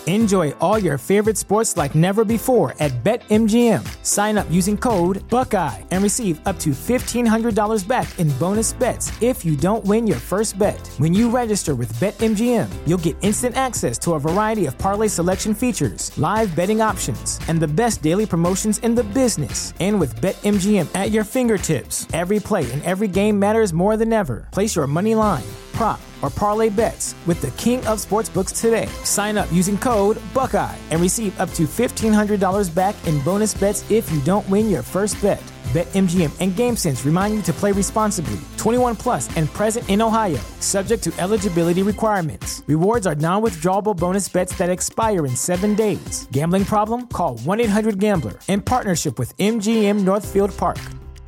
Enjoy all your favorite sports like never before at BetMGM. Sign up using code Buckeye and receive up to $1,500 back in bonus bets if you don't win your first bet. When you register with BetMGM, you'll get instant access to a variety of parlay selection features, live betting options, and the best daily promotions in the business. And with BetMGM at your fingertips, every play and every game matters more than ever. Place your money line, prop, or parlay bets with the king of sportsbooks today. Sign up using code Buckeye and receive up to $1,500 back in bonus bets if you don't win your first bet. BetMGM and GameSense remind you to play responsibly. 21 plus and present in Ohio, subject to eligibility requirements. Rewards are non-withdrawable bonus bets that expire in 7 days. Gambling problem? Call 1-800-GAMBLER. In partnership with MGM Northfield Park.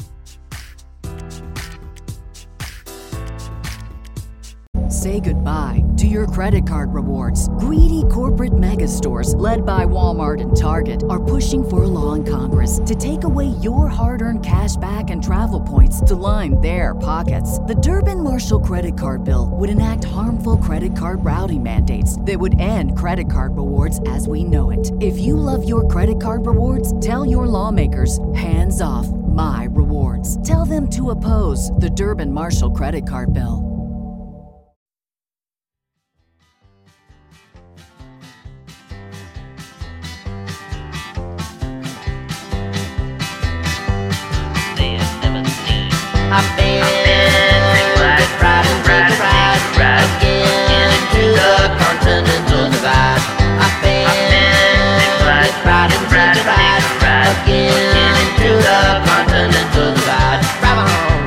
Say goodbye to your credit card rewards. Greedy corporate mega stores, led by Walmart and Target, are pushing for a law in Congress to take away your hard-earned cash back and travel points to line their pockets. The Durbin-Marshall credit card bill would enact harmful credit card routing mandates that would end credit card rewards as we know it. If you love your credit card rewards, tell your lawmakers, hands off my rewards. Tell them to oppose the Durbin-Marshall credit card bill. I've been take a ride again to the Continental Divide. I've been take a ride again to the Continental Divide. Drive on.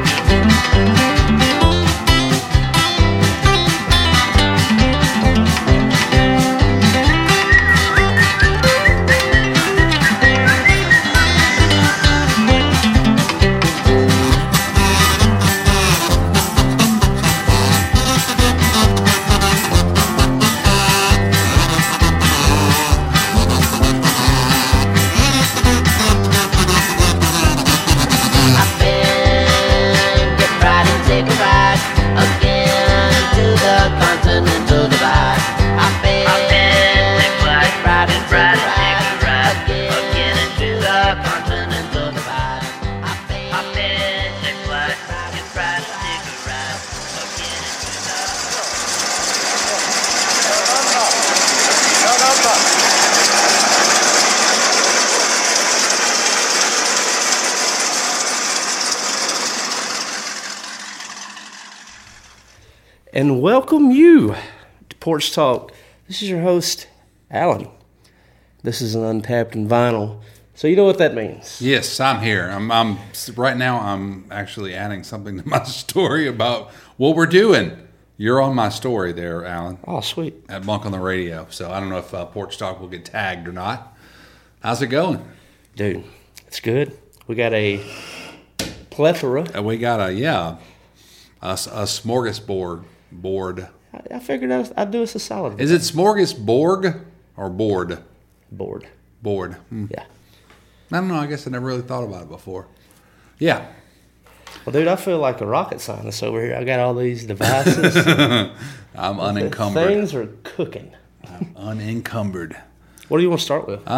And welcome you to Porch Talk. This is your host, Alan. This is an Untapped and Vinyl. So you know what that means? Yes, I'm here. I'm right now. I'm actually adding something to my story about what we're doing. You're on my story there, Alan. Oh, sweet. At Bunk on the Radio. So I don't know if Porch Talk will get tagged or not. How's it going? Dude, it's good. We got a plethora. We got a smorgasbord. I figured I'd do us a solid. Is it smorgasbord or board? Board. Yeah. I don't know. I guess I never really thought about it before. Yeah. Well, dude, I feel like a rocket scientist over here. I got all these devices. I'm unencumbered. Things are cooking. I'm unencumbered. What do you want to start with?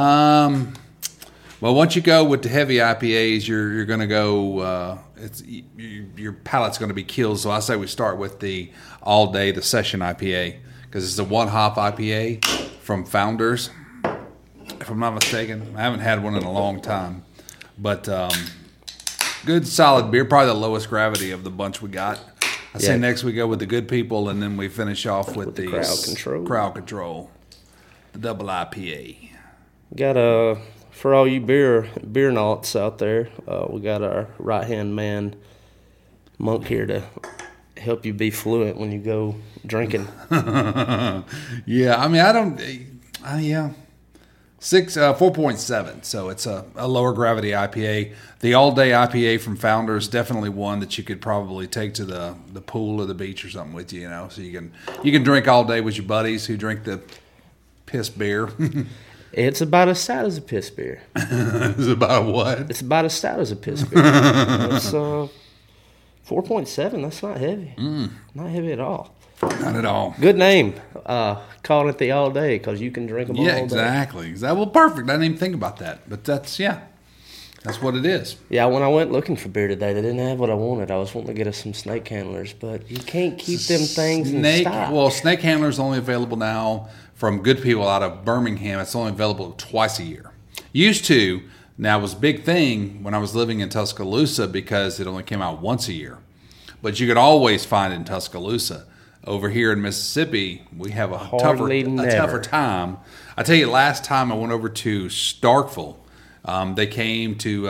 Well, once you go with the heavy IPAs, you're going to go. Your palate's going to be killed. So I say we start with the Session IPA, because it's a one hop IPA from Founders. If I'm not mistaken, I haven't had one in a long time, but good solid beer. Probably the lowest gravity of the bunch we got. I say next we go with the Good People, and then we finish off with the Crowd Control, the double IPA. Got for all you beer naughts out there, we got our right-hand man, Monk, here to help you be fluent when you go drinking. Yeah, I mean, I don't... 4.7, so it's a lower gravity IPA. The all-day IPA from Founders, definitely one that you could probably take to the pool or the beach or something with you, so you can drink all day with your buddies who drink the piss beer. It's about as stout as a piss beer. It's about what? It's about as stout as a piss beer. It's 4.7. That's not heavy. Not heavy at all. Not at all. Good name. Calling it the all day because you can drink them all Yeah, day. exactly. Well, perfect. I didn't even think about that. But that's what it is. Yeah, when I went looking for beer today, they didn't have what I wanted. I was wanting to get us some snake handlers, but you can't keep them things in stock. Well, snake handler is only available now from good people out of Birmingham. It's only available twice a year. Used to. Now, it was a big thing when I was living in Tuscaloosa because it only came out once a year. But you could always find it in Tuscaloosa. Over here in Mississippi, we have a tougher time. I tell you, last time I went over to Starkville, they came to,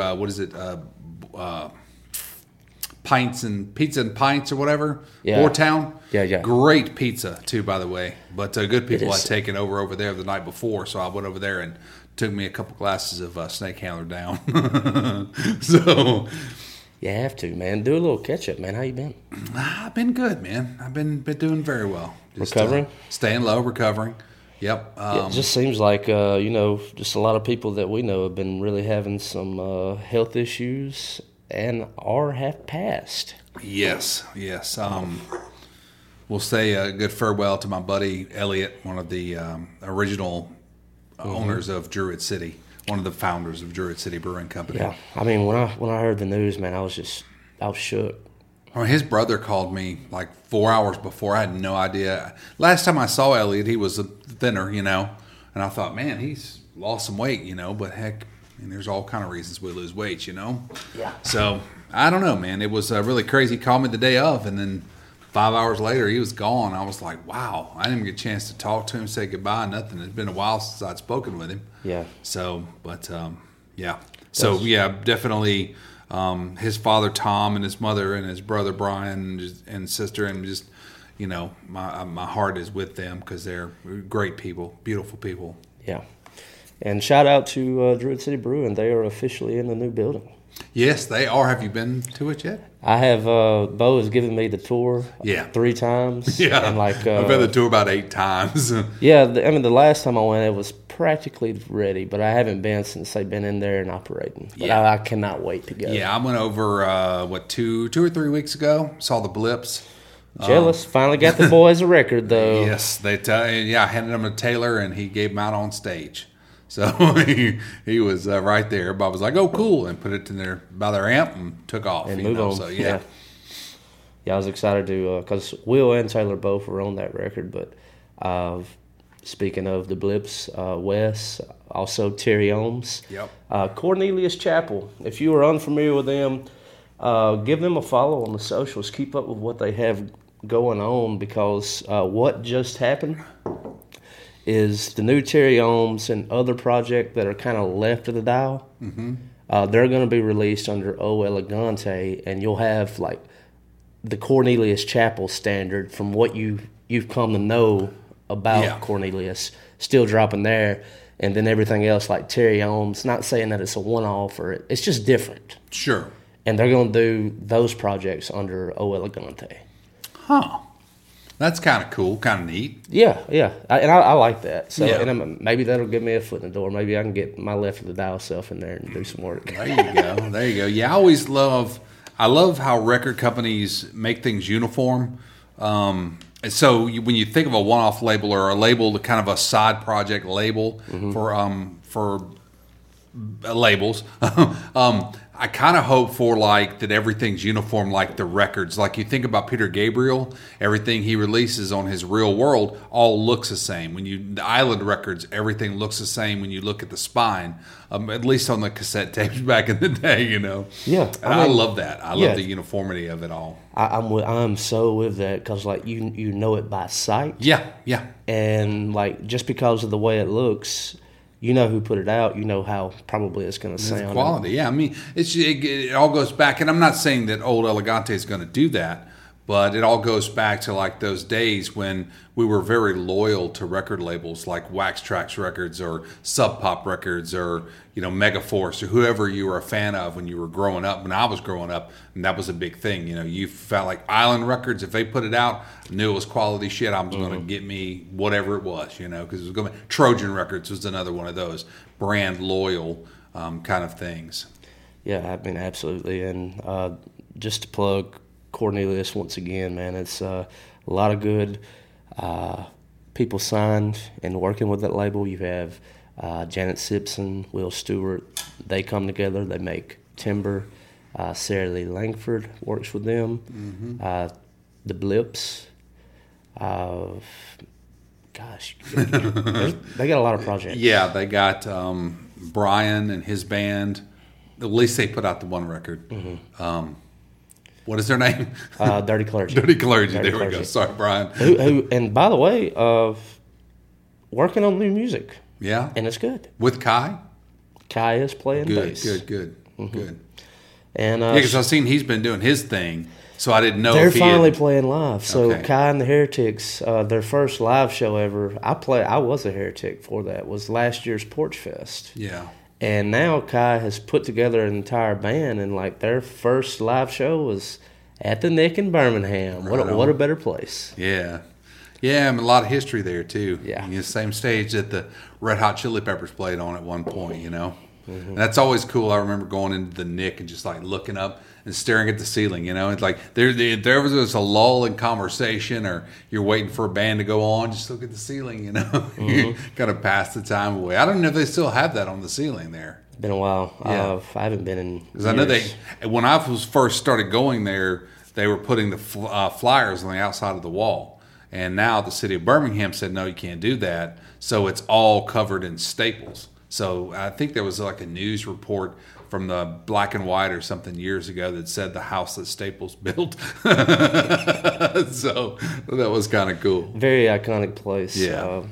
Pints and Pizza and Pints or whatever, Boortown. Yeah. Great pizza, too, by the way. But good people had taken over there the night before, so I went over there and took me a couple glasses of Snake Handler down. So... You have to, man. Do a little catch-up, man. How you been? I've been good, man. I've been doing very well. Just, recovering? Staying low, recovering. Yep. It just seems like, just a lot of people that we know have been really having some health issues and have passed. Yes. We'll say a good farewell to my buddy Elliot, one of the original owners of Druid City. One of the founders of Druid City Brewing Company. Yeah, I mean, when I heard the news, man, I was shook. Well, his brother called me like 4 hours before. I had no idea. Last time I saw Elliot, he was thinner, and I thought, man, he's lost some weight, but heck, there's all kind of reasons we lose weight, Yeah. So, I don't know, man. It was really crazy. He called me the day of, and then 5 hours later, he was gone. I was like, wow. I didn't even get a chance to talk to him, say goodbye, nothing. It's been a while since I'd spoken with him. Yeah. So, but, yeah. So, yeah, definitely his father, Tom, and his mother and his brother, Brian, and sister, and just, my heart is with them because they're great people, beautiful people. Yeah. And shout out to Druid City Brewing. They are officially in the new building. Yes, they are. Have you been to it yet? I have. Bo has given me the tour 3 times. Yeah. And I've been the tour about 8 times. Yeah. The last time I went, it was practically ready, but I haven't been since they've been in there and operating. But I cannot wait to go. Yeah, I went over, 2 or 3 weeks ago. Saw the Blips. Jealous. Finally got the boys a record, though. Yes. I handed them to Taylor, and he gave them out on stage. So he was right there. Everybody was like, "Oh, cool!" and put it in by their amp and took off. And move on. So yeah, I was excited to because Will and Taylor both were on that record. But speaking of the Blips, Wes, also Terry Ohms, Cornelius Chapel. If you are unfamiliar with them, give them a follow on the socials. Keep up with what they have going on because what just happened is the new Terry Ohms and other project that are kind of left of the dial. Mm-hmm. They're going to be released under O Elegante, and you'll have like the Cornelius Chapel standard from what you've come to know about Cornelius still dropping there, and then everything else like Terry Ohms. Not saying that it's a one-off or it's just different. Sure. And they're going to do those projects under O Elegante. Huh. That's kind of cool, kind of neat. Yeah. I like that. So, and maybe that'll give me a foot in the door. Maybe I can get my left of the dial self in there and do some work. There you go. Yeah, I love how record companies make things uniform. So when you think of a one-off label or a label, kind of a side project label for labels, I kind of hope for like that everything's uniform like the records. Like you think about Peter Gabriel, everything he releases on his Real World all looks the same. The Island records, everything looks the same when you look at the spine, at least on the cassette tapes back in the day, Yeah. And I love that. I love the uniformity of it all. I'm so with that because like you know it by sight. Yeah. And like just because of the way it looks, you know who put it out. You know how probably it's going to sound. It's quality, yeah. I mean, it all goes back, and I'm not saying that Old Elegante is going to do that, but it all goes back to like those days when we were very loyal to record labels like Wax Trax Records or Sub Pop Records or Megaforce or whoever you were a fan of when you were growing up. When I was growing up, and that was a big thing. You felt like Island Records, if they put it out, I knew it was quality shit. I was going to get me whatever it was, because it was going to. Trojan Records was another one of those brand loyal kind of things. Yeah, I mean absolutely, and just to plug Cornelius once again, man. It's a lot of good people signed and working with that label. You have Janet Simpson, Will Stewart. They come together. They make Timber. Sarah Lee Langford works with them. Mm-hmm. The Blips. Gosh, they got a lot of projects. Yeah, they got Brian and his band. At least they put out the one record. Mm-hmm. What is their name? Dirty Clergy. Dirty Clergy. Dirty There Clergy. we go. Sorry, Brian. Who, and by the way, working on new music, Yeah. and it's good. With Kai? Kai is playing Good, bass. good. And Yeah, because I've seen he's been doing his thing, so I didn't know they're if he finally had... playing live. So Okay. Kai and the Heretics, their first live show ever. I was a Heretic for that. Was last year's Porch Fest. Yeah. And now Kai has put together an entire band, and like their first live show was at the Nick in Birmingham. Right on. What a better place. Yeah. Yeah, I mean, a lot of history there, too. Yeah. The same stage that the Red Hot Chili Peppers played on at one point, you know? Mm-hmm. And that's always cool. I remember going into the Nick and just, like, looking up and staring at the ceiling, you know? It's like there was a lull in conversation or you're waiting for a band to go on, just look at the ceiling, you know? Mm-hmm. Kind of pass the time away. I don't know if they still have that on the ceiling there. Been a while. Yeah. I haven't been in Because I know years. when I was first started going there, they were putting the flyers on the outside of the wall. And now the city of Birmingham said, no, you can't do that. So it's all covered in staples. So I think there was like a news report from the Black and White or something years ago that said the house that Staples built. So that was kind of cool. Very iconic place. Yeah.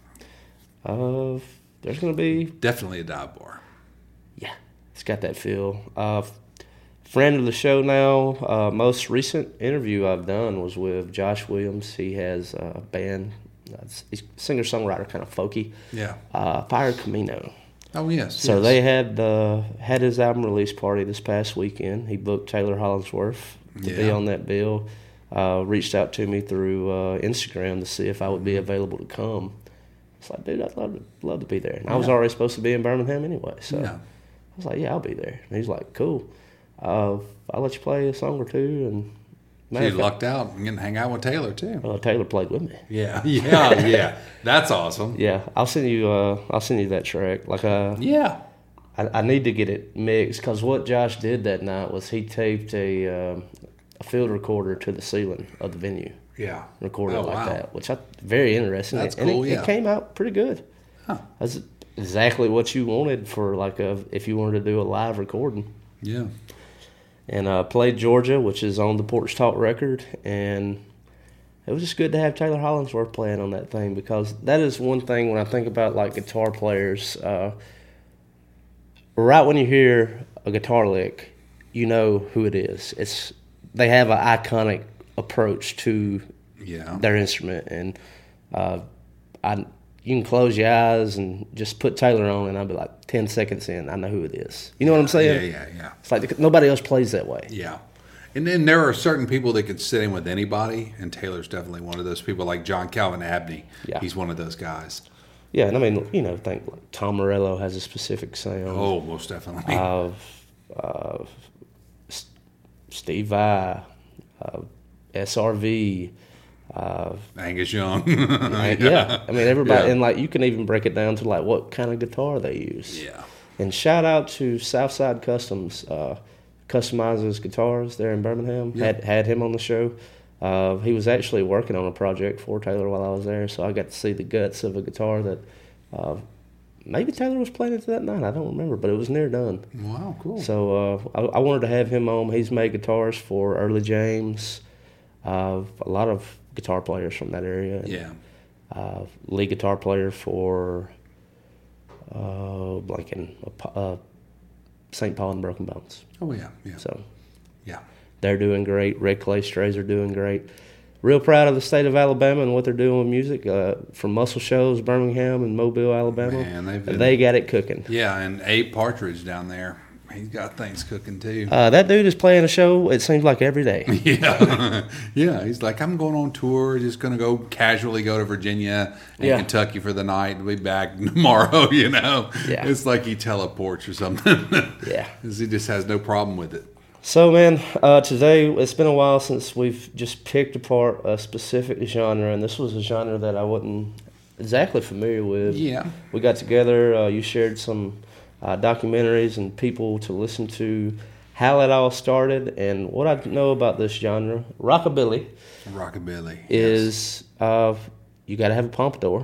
There's going to be, Definitely a dive bar. yeah, it's got that feel. Friend of the show now. Most recent interview I've done was with Josh Williams. He has a band. He's singer-songwriter, kind of folky. Yeah. Fire Camino. Oh, yes. So yes. they had his album release party this past weekend. He booked Taylor Hollingsworth to be Yeah. on that bill. Reached out to me through Instagram to see if I would be available to come. It's like, dude, I'd love to be there. And I was already supposed to be in Birmingham anyway, so Yeah. I was like, yeah, I'll be there. And he's like, cool. I'll let you play a song or two. And So you lucked out and getting to hang out with Taylor, too. Taylor played with me. Yeah. Yeah. That's awesome. Yeah, I'll send you that track. Like Yeah. I need to get it mixed because what Josh did that night was he taped a field recorder to the ceiling of the venue, Yeah. recorded Oh, it like wow. that, which I very interesting. That's and cool, it yeah. came out pretty good. Huh. That's exactly what you wanted for if you wanted to do a live recording. Yeah. And played Georgia, which is on the Porch Talk record, and it was just good to have Taylor Hollingsworth playing on that thing because that is one thing when I think about like guitar players. Right when you hear a guitar lick, you know who it is. They have an iconic approach to Yeah. their instrument, and you can close your eyes and just put Taylor on, and I'll be like 10 seconds in, I know who it is. You know what I'm saying? Yeah. It's like nobody else plays that way. Yeah. And then there are certain people that could sit in with anybody, and Taylor's definitely one of those people, like John Calvin Abney. Yeah. He's one of those guys. Yeah, and I mean, think like Tom Morello has a specific sound. Oh, most definitely. Steve Vai, SRV. Angus Young. Yeah, I mean everybody, Yeah. and like you can even break it down to like what kind of guitar they use. Yeah. And shout out to Southside Customs, customizes guitars there in Birmingham. Yeah. Had him on the show. He was actually working on a project for Taylor while I was there, so I got to see the guts of a guitar that maybe Taylor was playing it that night. I don't remember, but it was near done. Wow, cool. So I wanted to have him on. He's made guitars for Early James, a lot of guitar players from that area. Yeah. Lead guitar player for St. Paul and Broken Bones. Oh, yeah. So Yeah. they're doing great. Red Clay Strays are doing great. Real proud of the state of Alabama and what they're doing with music. From Muscle Shoals, Birmingham, and Mobile, Alabama. Man, they got it cooking. Yeah, and Abe Partridge down there. He's got things cooking, too. That dude is playing a show, it seems like every day. Yeah. Yeah, he's like, I'm going on tour, just going to casually go to Virginia and Yeah. Kentucky for the night and be back tomorrow, Yeah. It's like he teleports or something. Yeah. 'Cause he just has no problem with it. So, man, today it's been a while since we've just picked apart a specific genre, and this was a genre that I wasn't exactly familiar with. Yeah. We got together, you shared some documentaries and people to listen to how it all started, and what I know about this genre, rockabilly, is you got to have a pompadour.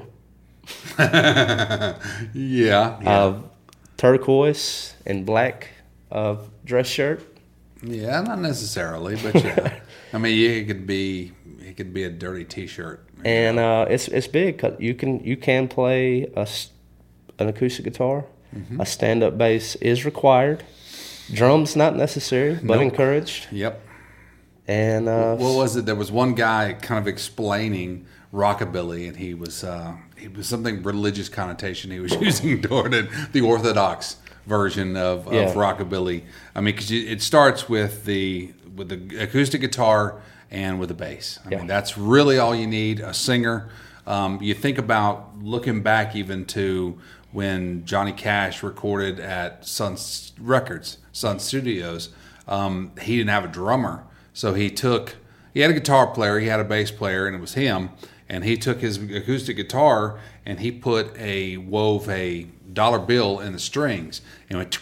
Yeah. Turquoise and black dress shirt. Yeah, not necessarily, but yeah. I mean, it could be a dirty T-shirt. And it's big 'cause you can play an acoustic guitar. Mm-hmm. A stand-up bass is required. Drums not necessary, but encouraged. Yep. And what was it? There was one guy kind of explaining rockabilly, and he was something religious connotation he was using toward it, the Orthodox version of rockabilly. I mean, because it starts with the acoustic guitar and with the bass. I mean, that's really all you need. A singer. You think about looking back even to when Johnny Cash recorded at Sun Studios. He didn't have a drummer, so he had a guitar player, he had a bass player, and it was him. And he took his acoustic guitar and he wove a dollar bill in the strings and went,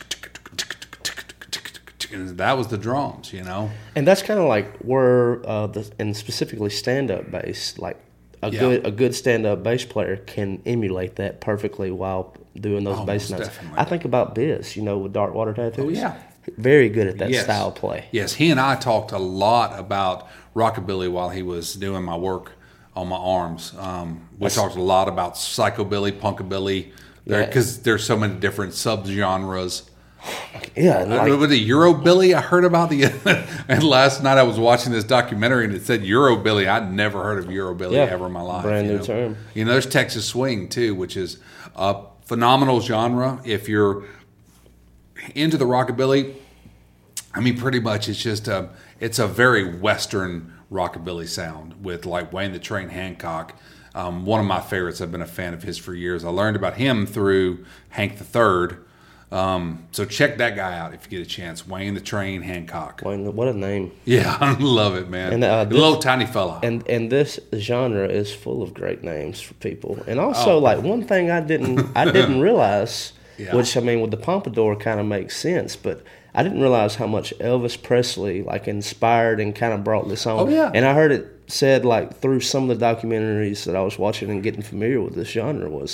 and that was the drums, you know. And that's kind of like where and specifically stand-up bass, like a good stand-up bass player can emulate that perfectly while doing those bass notes. Definitely. I think about Biz, with Darkwater Tattoos. Oh yeah, very good at that style play. Yes, he and I talked a lot about rockabilly while he was doing my work on my arms. We talked a lot about psychobilly, punkabilly, because there's so many different subgenres. Yeah, with the Eurobilly, I heard about and last night I was watching this documentary and it said Eurobilly. I'd never heard of Eurobilly ever in my life. Brand new term. There's Texas swing too, which is a phenomenal genre. If you're into the rockabilly, I mean, pretty much it's a very Western rockabilly sound with like Wayne the Train Hancock. One of my favorites. I've been a fan of his for years. I learned about him through Hank III. So check that guy out if you get a chance. Wayne the Train Hancock. Wayne, what a name. Yeah, I love it, man. And the little tiny fella. And this genre is full of great names for people. And also, one thing I didn't realize, which I mean, with the pompadour kind of makes sense, but I didn't realize how much Elvis Presley inspired and kind of brought this on. Oh yeah. And I heard it said through some of the documentaries that I was watching and getting familiar with this genre was,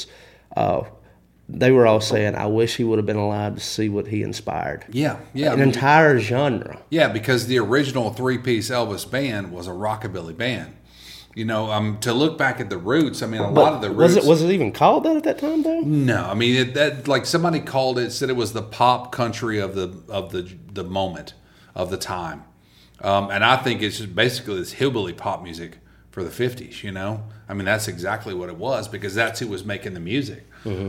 they were all saying, I wish he would have been alive to see what he inspired. Yeah. An entire genre. Yeah, because the original three-piece Elvis band was a rockabilly band. To look back at the roots, I mean, lot of the roots... Was it even called that at that time, though? No, I mean, somebody called it, said it was the pop country of the moment, of the time. And I think it's just basically this hillbilly pop music for the 50s, I mean, that's exactly what it was, because that's who was making the music.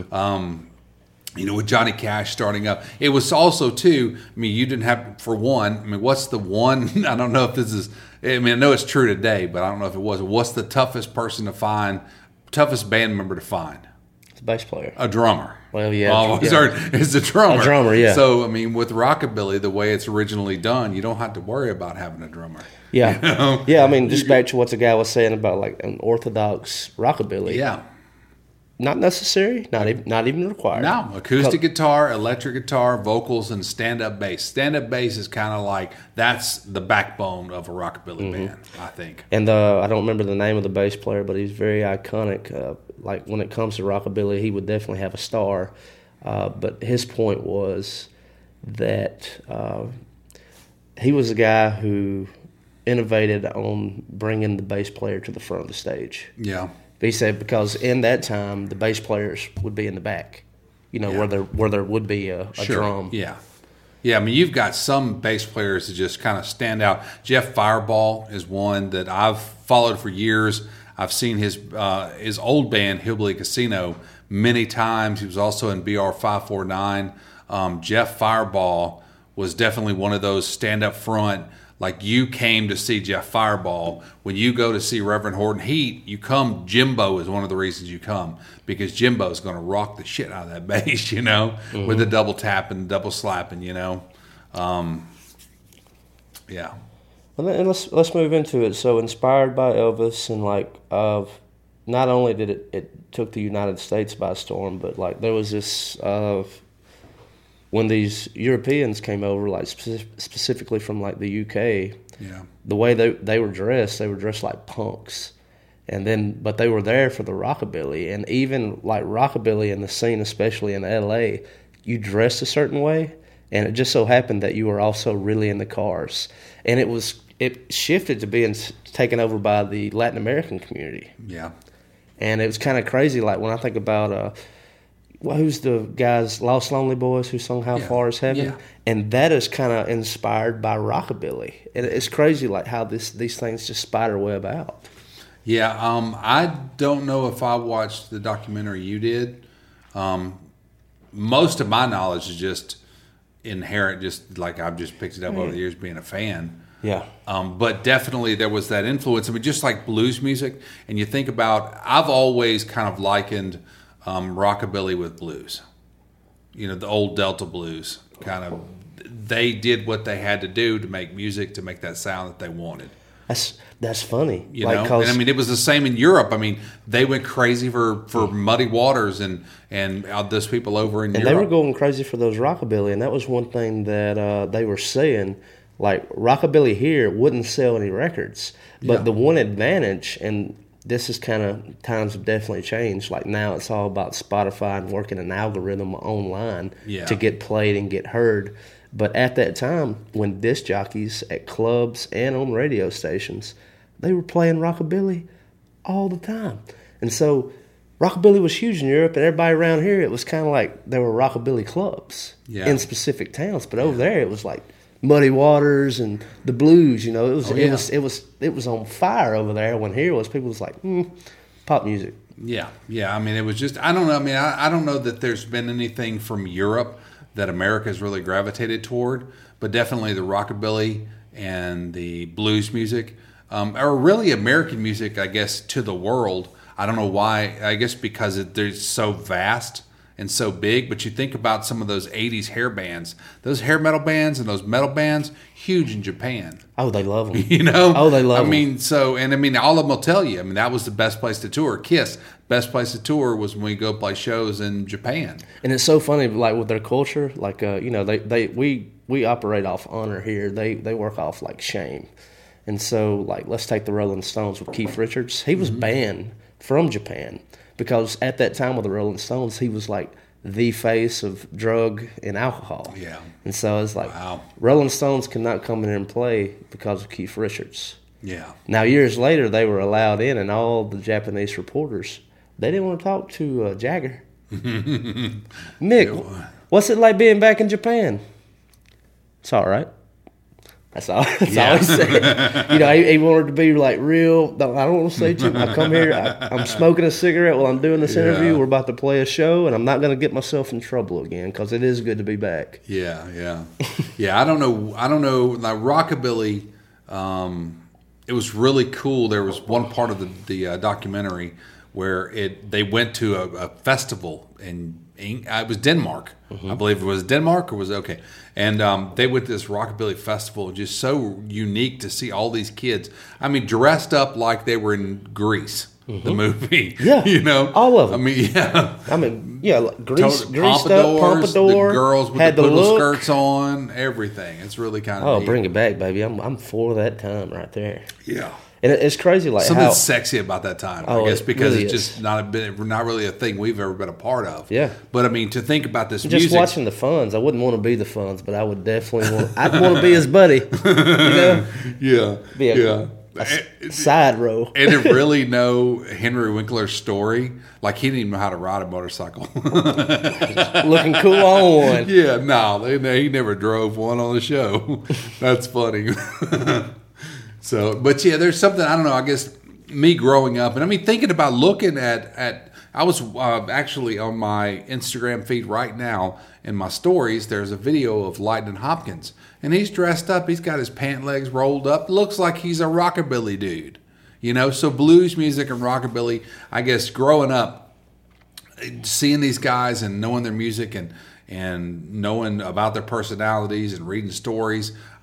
Mm-hmm. With Johnny Cash starting up. It was also, too, I mean, you didn't have, for one, I mean, what's the one, I don't know if this is, I mean, I know it's true today, but I don't know if it was. What's the toughest toughest band member to find? It's a bass player. A drummer. Well, yeah. It's a drummer. A drummer, yeah. So, I mean, with rockabilly, the way it's originally done, you don't have to worry about having a drummer. Yeah. Yeah, I mean, just back to what the guy was saying about, an orthodox rockabilly. Yeah. Not necessary, not even required. No, acoustic guitar, electric guitar, vocals, and stand-up bass. Stand-up bass is kind of that's the backbone of a rockabilly band, I think. And I don't remember the name of the bass player, but he's very iconic. When it comes to rockabilly, he would definitely have a star. But his point was that he was the guy who innovated on bringing the bass player to the front of the stage. Yeah. He said because in that time the bass players would be in the back, where there would be a drum. Yeah, I mean you've got some bass players that just kind of stand out. Jeff Fireball is one that I've followed for years. I've seen his old band Hillbilly Casino many times. He was also in BR 549. Jeff Fireball was definitely one of those stand up front. Like you came to see Jeff Fireball. When you go to see Reverend Horton Heat, Jimbo is one of the reasons you come, because Jimbo is going to rock the shit out of that bass, with the double tap and double slapping, Yeah. Well, and let's move into it. So, inspired by Elvis, and like not only did it took the United States by storm, but like there was this when these Europeans came over, like specifically from like the UK. Yeah. The way they were dressed like punks. And then, but they were there for the rockabilly, and even like rockabilly in the scene, especially in LA, you dressed a certain way, and it just so happened that you were also really into cars, and it shifted to being taken over by the Latin American community. Yeah, and it was kind of crazy. Like when I think about who's the guys, Los Lonely Boys, who sung "How Far Is Heaven," and that is kind of inspired by rockabilly, and it's crazy like how these things just spider web out. Yeah, I don't know if I watched the documentary you did. Most of my knowledge is just inherent, just like I've just picked it up over the years being a fan. Yeah. But definitely there was that influence. I mean, just like blues music, and you think about, I've always kind of likened rockabilly with blues. You know, the old Delta blues, kind of, they did what they had to do to make music, to make that sound that they wanted. That's funny. You know, and I mean, it was the same in Europe. I mean, they went crazy for Muddy Waters and those people over in Europe. And they were going crazy for those rockabilly, and that was one thing that they were saying. Like, rockabilly here wouldn't sell any records. But the one advantage, and this is kind of, times have definitely changed. Like, now it's all about Spotify and working an algorithm online to get played and get heard. But at that time, when disc jockeys at clubs and on radio stations, they were playing rockabilly all the time. And so rockabilly was huge in Europe, and everybody around here, it was kind of like there were rockabilly clubs in specific towns. But over there, it was like Muddy Waters and the blues. You know, it was on fire over there. When here was people was like pop music. Yeah. I mean, it was just, I don't know. I mean, I don't know that there's been anything from Europe that America's really gravitated toward, but definitely the rockabilly and the blues music are really American music, I guess, to the world. I don't know why. I guess because they're so vast and so big. But you think about some of those 80s hair bands, those hair metal bands and those metal bands, huge in Japan. Oh, they love them. You know? Oh, they love them. I mean, all of them will tell you. I mean, that was the best place to tour. Kiss, best place to tour was when we go play shows in Japan. And it's so funny, like with their culture, like you know, we operate off honor here. They work off like shame. And so, like, let's take the Rolling Stones with Keith Richards. He was banned from Japan because at that time with the Rolling Stones, he was like the face of drug and alcohol. Yeah. And so it's like, Rolling Stones could not come in and play because of Keith Richards. Yeah. Now, years later, they were allowed in, and all the Japanese reporters, they didn't want to talk to Jagger. Mick, what's it like being back in Japan? It's all right. That's all he said. You know, he wanted to be like real. I don't want to say too much. I come here, I'm smoking a cigarette while I'm doing this interview. We're about to play a show, and I'm not going to get myself in trouble again because it is good to be back. Yeah. I don't know. Like rockabilly, it was really cool. There was one part of the documentary where they went to a festival in it was Denmark. I believe it was Denmark, or was it okay? And they went to this rockabilly festival, just so unique to see all these kids. I mean, dressed up like they were in Grease, the movie. Yeah, you know, all of them. I mean, like greased up, pompadour. The girls with had the little look. skirts on, everything. It's really kind of neat. Bring it back, baby. I'm for that time right there. Yeah. And it's crazy, like something how sexy about that time. I guess because really it's just not really a thing we've ever been a part of. Yeah, but I mean, to think about this just music, watching the Funds, I wouldn't want to be the Funds, but I would definitely want. I'd want to be his buddy. You know? Yeah, a side row. And to really know Henry Winkler's story, like he didn't even know how to ride a motorcycle. Looking cool on one. Yeah, no, he never drove one on the show. That's funny. So, but yeah, there's something, I don't know, I guess me growing up, and I mean, thinking about looking at I was actually on my Instagram feed right now in my stories, there's a video of Lightning Hopkins, and he's dressed up, he's got his pant legs rolled up, looks like he's a rockabilly dude, you know, so blues music and rockabilly, I guess growing up, seeing these guys and knowing their music and knowing about their personalities and reading stories,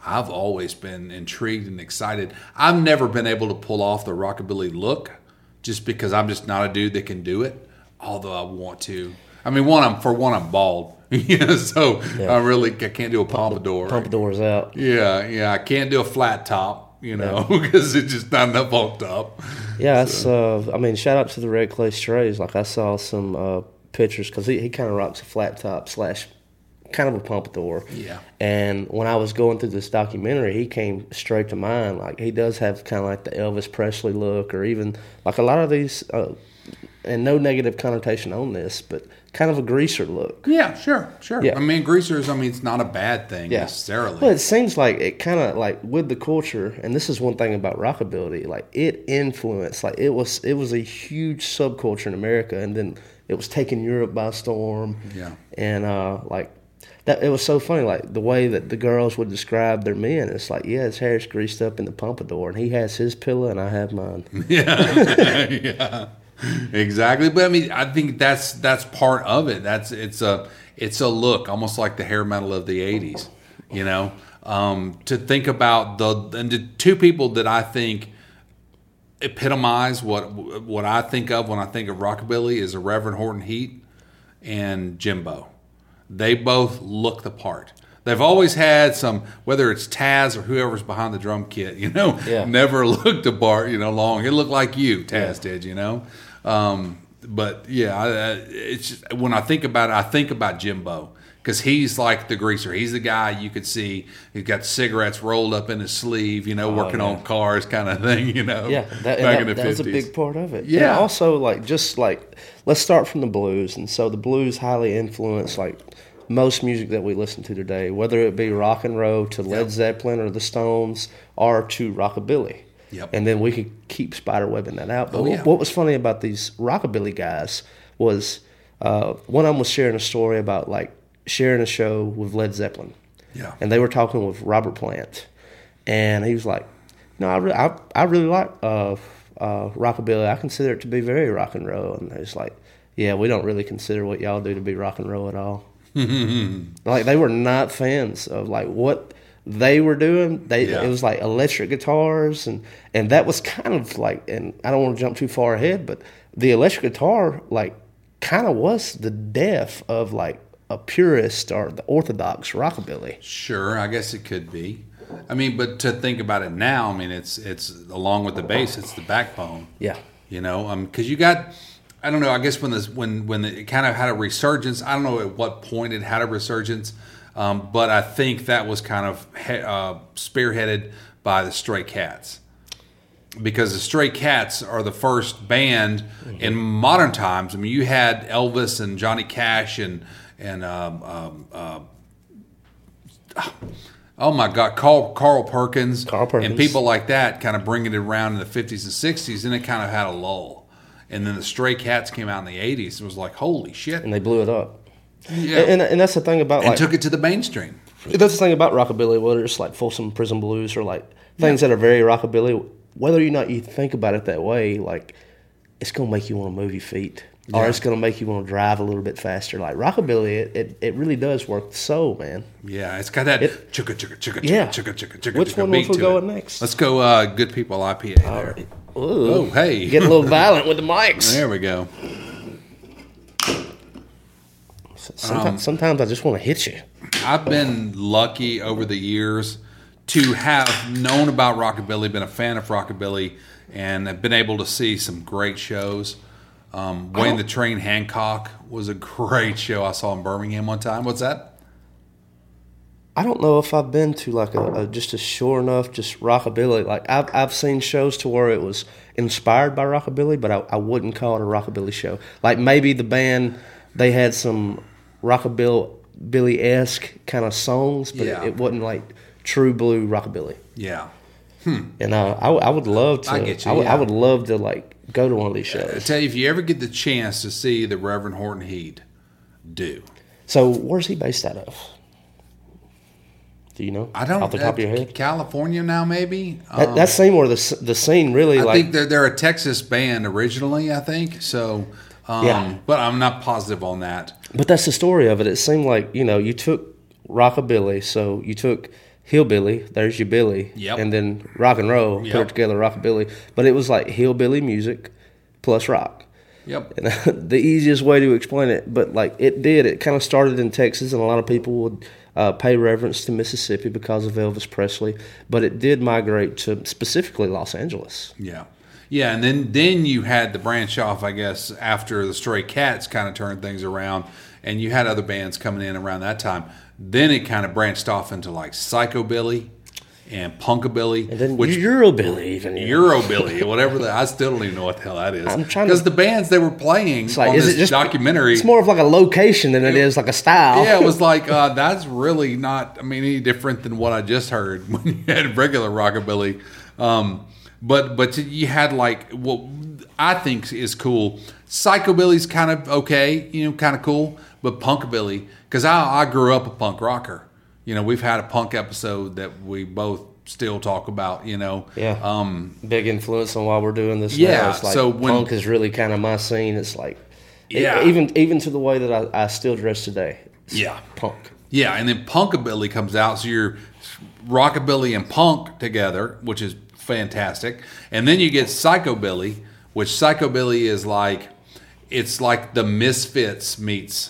I've always been intrigued and excited. I've never been able to pull off the rockabilly look just because I'm just not a dude that can do it, although I want to. I mean, I'm bald. So I can't do a pompadour. Pompadour's out. Yeah, I can't do a flat top, because it's just not enough on top. Yeah, it's, shout out to the Red Clay Strays. Like, I saw some pictures, because he kind of rocks a flat top / kind of a pompadour. Yeah. And when I was going through this documentary, he came straight to mind. Like, he does have kind of like the Elvis Presley look, or even like a lot of these, and no negative connotation on this, but kind of a greaser look. Yeah, sure. Yeah. Greasers, it's not a bad thing necessarily. Well, it seems like it kind of like with the culture, and this is one thing about rockabilly, like it influenced, like it was a huge subculture in America, and then it was taking Europe by storm. Yeah. And that it was so funny, like the way that the girls would describe their men. It's like, his hair's greased up in the pompadour, and he has his pillow, and I have mine. Yeah, yeah, exactly. But I think that's part of it. It's a look, almost like the hair metal of the '80s. To think about the two people that I think epitomize what I think of when I think of rockabilly is the Reverend Horton Heat and Jimbo. They both look the part. They've always had some, whether it's Taz or whoever's behind the drum kit, never looked the part, long. It looked like you, Taz did, But it's just, when I think about it, I think about Jimbo, because he's like the greaser. He's the guy you could see. He's got cigarettes rolled up in his sleeve, working on cars, kind of thing, Yeah, back in the 50s. That was a big part of it. Yeah. And also, let's start from the blues. And so the blues highly influenced, most music that we listen to today, whether it be rock and roll to Led Zeppelin or the Stones or to rockabilly. Yep. And then we could keep spiderwebbing that out. But what was funny about these rockabilly guys was one of them was sharing a story about sharing a show with Led Zeppelin. Yeah. And they were talking with Robert Plant. And he was like, no, I really like rockabilly. I consider it to be very rock and roll. And it's like, yeah, we don't really consider what y'all do to be rock and roll at all. They were not fans of what they were doing. It was like electric guitars, and that was kind of and I don't want to jump too far ahead, but the electric guitar kind of was the death of a purist or the orthodox rockabilly. Sure, I guess it could be. But to think about it now, it's along with the bass, it's the backbone. Yeah. Because you got, I don't know, I guess when it kind of had a resurgence, I don't know at what point it had a resurgence, but I think that was kind of spearheaded by the Stray Cats. Because the Stray Cats are the first band in modern times. You had Elvis and Johnny Cash and oh my God, Carl Perkins. And people like that kind of bringing it around in the 50s and 60s, and it kind of had a lull. And then the Stray Cats came out in the 80s. It was like, holy shit. And they blew it up. Yeah. And that's the thing about and took it to the mainstream. That's the thing about rockabilly, whether it's Folsom Prison Blues or things that are very rockabilly, whether or not you think about it that way, it's going to make you want to move your feet. Yeah. Or it's going to make you want to drive a little bit faster. Rockabilly, it really does work the soul, man. Yeah, it's got that chugga chugga chugga chugga chugga chugga chugga. Which one will go next? Let's go Good People IPA there. Right. Ooh, hey. Getting a little violent with the mics. There we go. Sometimes I just want to hit you. I've been lucky over the years to have known about rockabilly, been a fan of rockabilly, and have been able to see some great shows. Wayne the Train Hancock was a great show I saw in Birmingham one time. What's that? I don't know if I've been to just a sure enough just rockabilly. I've seen shows to where it was inspired by rockabilly, but I wouldn't call it a rockabilly show. Maybe the band, they had some rockabilly-esque kind of songs, but it wasn't true blue rockabilly. Yeah. And I would love to. I get you. I would love to go to one of these shows. I tell you, if you ever get the chance to see the Reverend Horton Heat, do. So where's he based out of? Do you know? I don't. Off the top of your head, California now, maybe. That seemed where the scene really. I think they're a Texas band originally. I think so. But I'm not positive on that. But that's the story of it. It seemed like you took rockabilly, so you took hillbilly, there's your Billy, Yep. and then rock and roll, put Yep. it together, rockabilly. But it was like hillbilly music plus rock. Yep. And the easiest way to explain it, but like it kind of started in Texas, and a lot of people would pay reverence to Mississippi because of Elvis Presley, but it did migrate to specifically Los Angeles. Yeah. Yeah, and then you had the branch off, I guess, after the Stray Cats kind of turned things around, and you had other bands coming in around that time. Then it kind of branched off into like Psychobilly and Punkabilly. And then Eurobilly even. Eurobilly, whatever I still don't even know what the hell that is. I'm trying Because the bands they were playing like, on is this it just, documentary. It's more of like a location than it is like a style. Yeah, it was like, that's really not, any different than what I just heard when you had regular rockabilly. But you had like what I think is cool. Psychobilly's kind of okay, kind of cool. But Punkabilly, because I grew up a punk rocker. We've had a punk episode that we both still talk about. Yeah. Big influence on why we're doing this. Yeah. Now. It's like so punk is really kind of my scene. It's like, yeah. Even to the way that I still dress today. It's punk. Yeah, and then Punkabilly comes out, so you're rockabilly and punk together, which is fantastic. And then you get Psychobilly, which Psychobilly is like, it's like the Misfits meets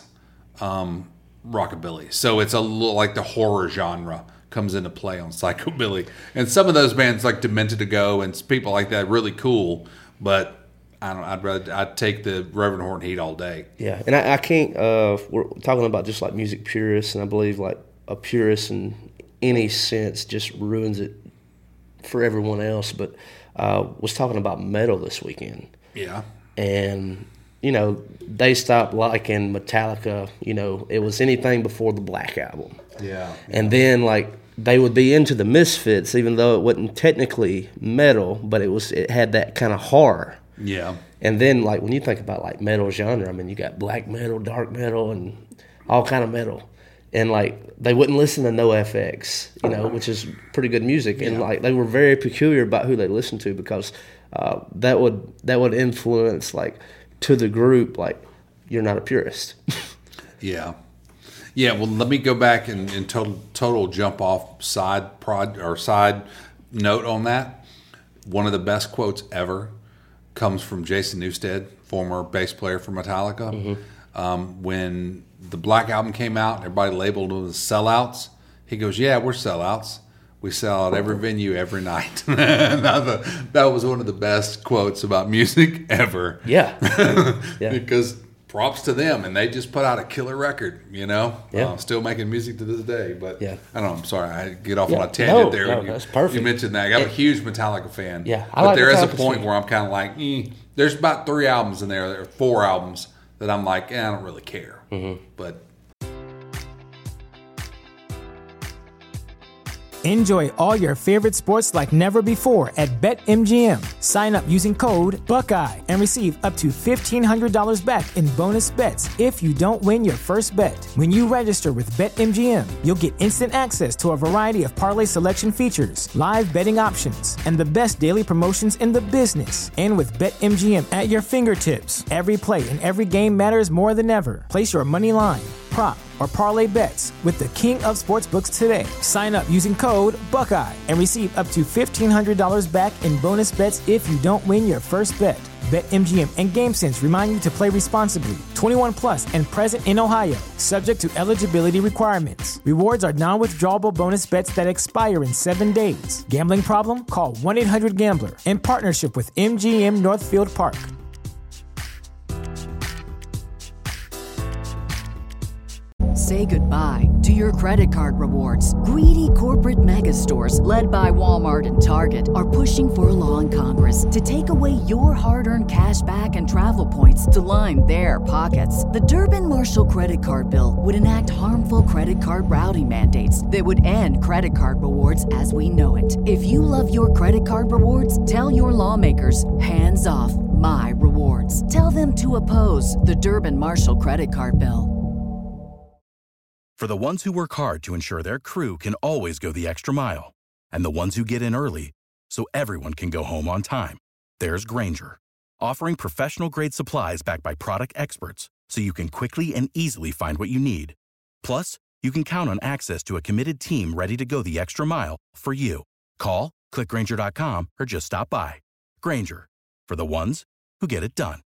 rockabilly. So it's a little like the horror genre comes into play on Psychobilly. And some of those bands like Demented to Go and people like that really cool, but I don't know, I'd take the Reverend Horton Heat all day. Yeah, and I can't we're talking about just like music purists, and I believe like a purist in any sense just ruins it for everyone else, but was talking about metal this weekend. Yeah. And they stopped liking Metallica. It was anything before the Black Album. Yeah. And then like they would be into the Misfits, even though it wasn't technically metal, but it had that kind of horror. Yeah. And then like when you think about like metal genre, I mean, you got black metal, dark metal, and all kind of metal. And like they wouldn't listen to NoFX, which is pretty good music. And like they were very peculiar about who they listened to, because that would influence like to the group, like, you're not a purist. Yeah. Yeah, well, let me go back and total jump off side note on that. One of the best quotes ever comes from Jason Newsted, former bass player for Metallica. Mm-hmm. When the Black Album came out, everybody labeled them as sellouts. He goes, "Yeah, we're sellouts. We sell out every venue every night." That was one of the best quotes about music ever. Yeah. Because props to them, and they just put out a killer record, Yeah. Still making music to this day. But yeah. I don't know, I'm sorry, I get off on a tangent there. No, that's perfect. You mentioned that. I'm a huge Metallica fan. Yeah, but there is a Metallica point too. where I'm kind of like, there's about 3 albums in there, or 4 albums that I'm like, I don't really care. Mm-hmm. But Enjoy all your favorite sports like never before at BetMGM. Sign up using code Buckeye and receive up to $1,500 back in bonus bets if you don't win your first bet. When you register with BetMGM, you'll get instant access to a variety of parlay selection features, live betting options, and the best daily promotions in the business. And with BetMGM at your fingertips, every play and every game matters more than ever. Place your money line, prop, or parlay bets with the king of sportsbooks today. Sign up using code Buckeye and receive up to $1,500 back in bonus bets if you don't win your first bet. BetMGM and GameSense remind you to play responsibly. 21 plus and present in Ohio, subject to eligibility requirements. Rewards are non-withdrawable bonus bets that expire in 7 days. Gambling problem? Call 1-800-GAMBLER. In partnership with MGM Northfield Park. Say goodbye to your credit card rewards. Greedy corporate mega stores, led by Walmart and Target, are pushing for a law in Congress to take away your hard-earned cash back and travel points to line their pockets. The Durbin-Marshall credit card bill would enact harmful credit card routing mandates that would end credit card rewards as we know it. If you love your credit card rewards, tell your lawmakers, hands off my rewards. Tell them to oppose the Durbin-Marshall credit card bill. For the ones who work hard to ensure their crew can always go the extra mile, and the ones who get in early so everyone can go home on time, there's Grainger, offering professional-grade supplies backed by product experts so you can quickly and easily find what you need. Plus, you can count on access to a committed team ready to go the extra mile for you. Call, click Grainger.com, or just stop by. Grainger, for the ones who get it done.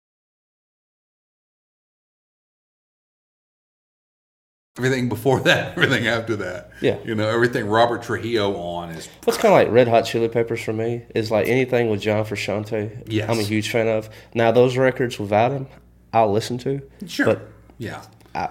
Everything before that, everything after that. Yeah. Everything Robert Trujillo on is. What's kind of like Red Hot Chili Peppers for me is like anything with John Frusciante. Yes. I'm a huge fan of. Now those records without him, I'll listen to. Sure. But yeah.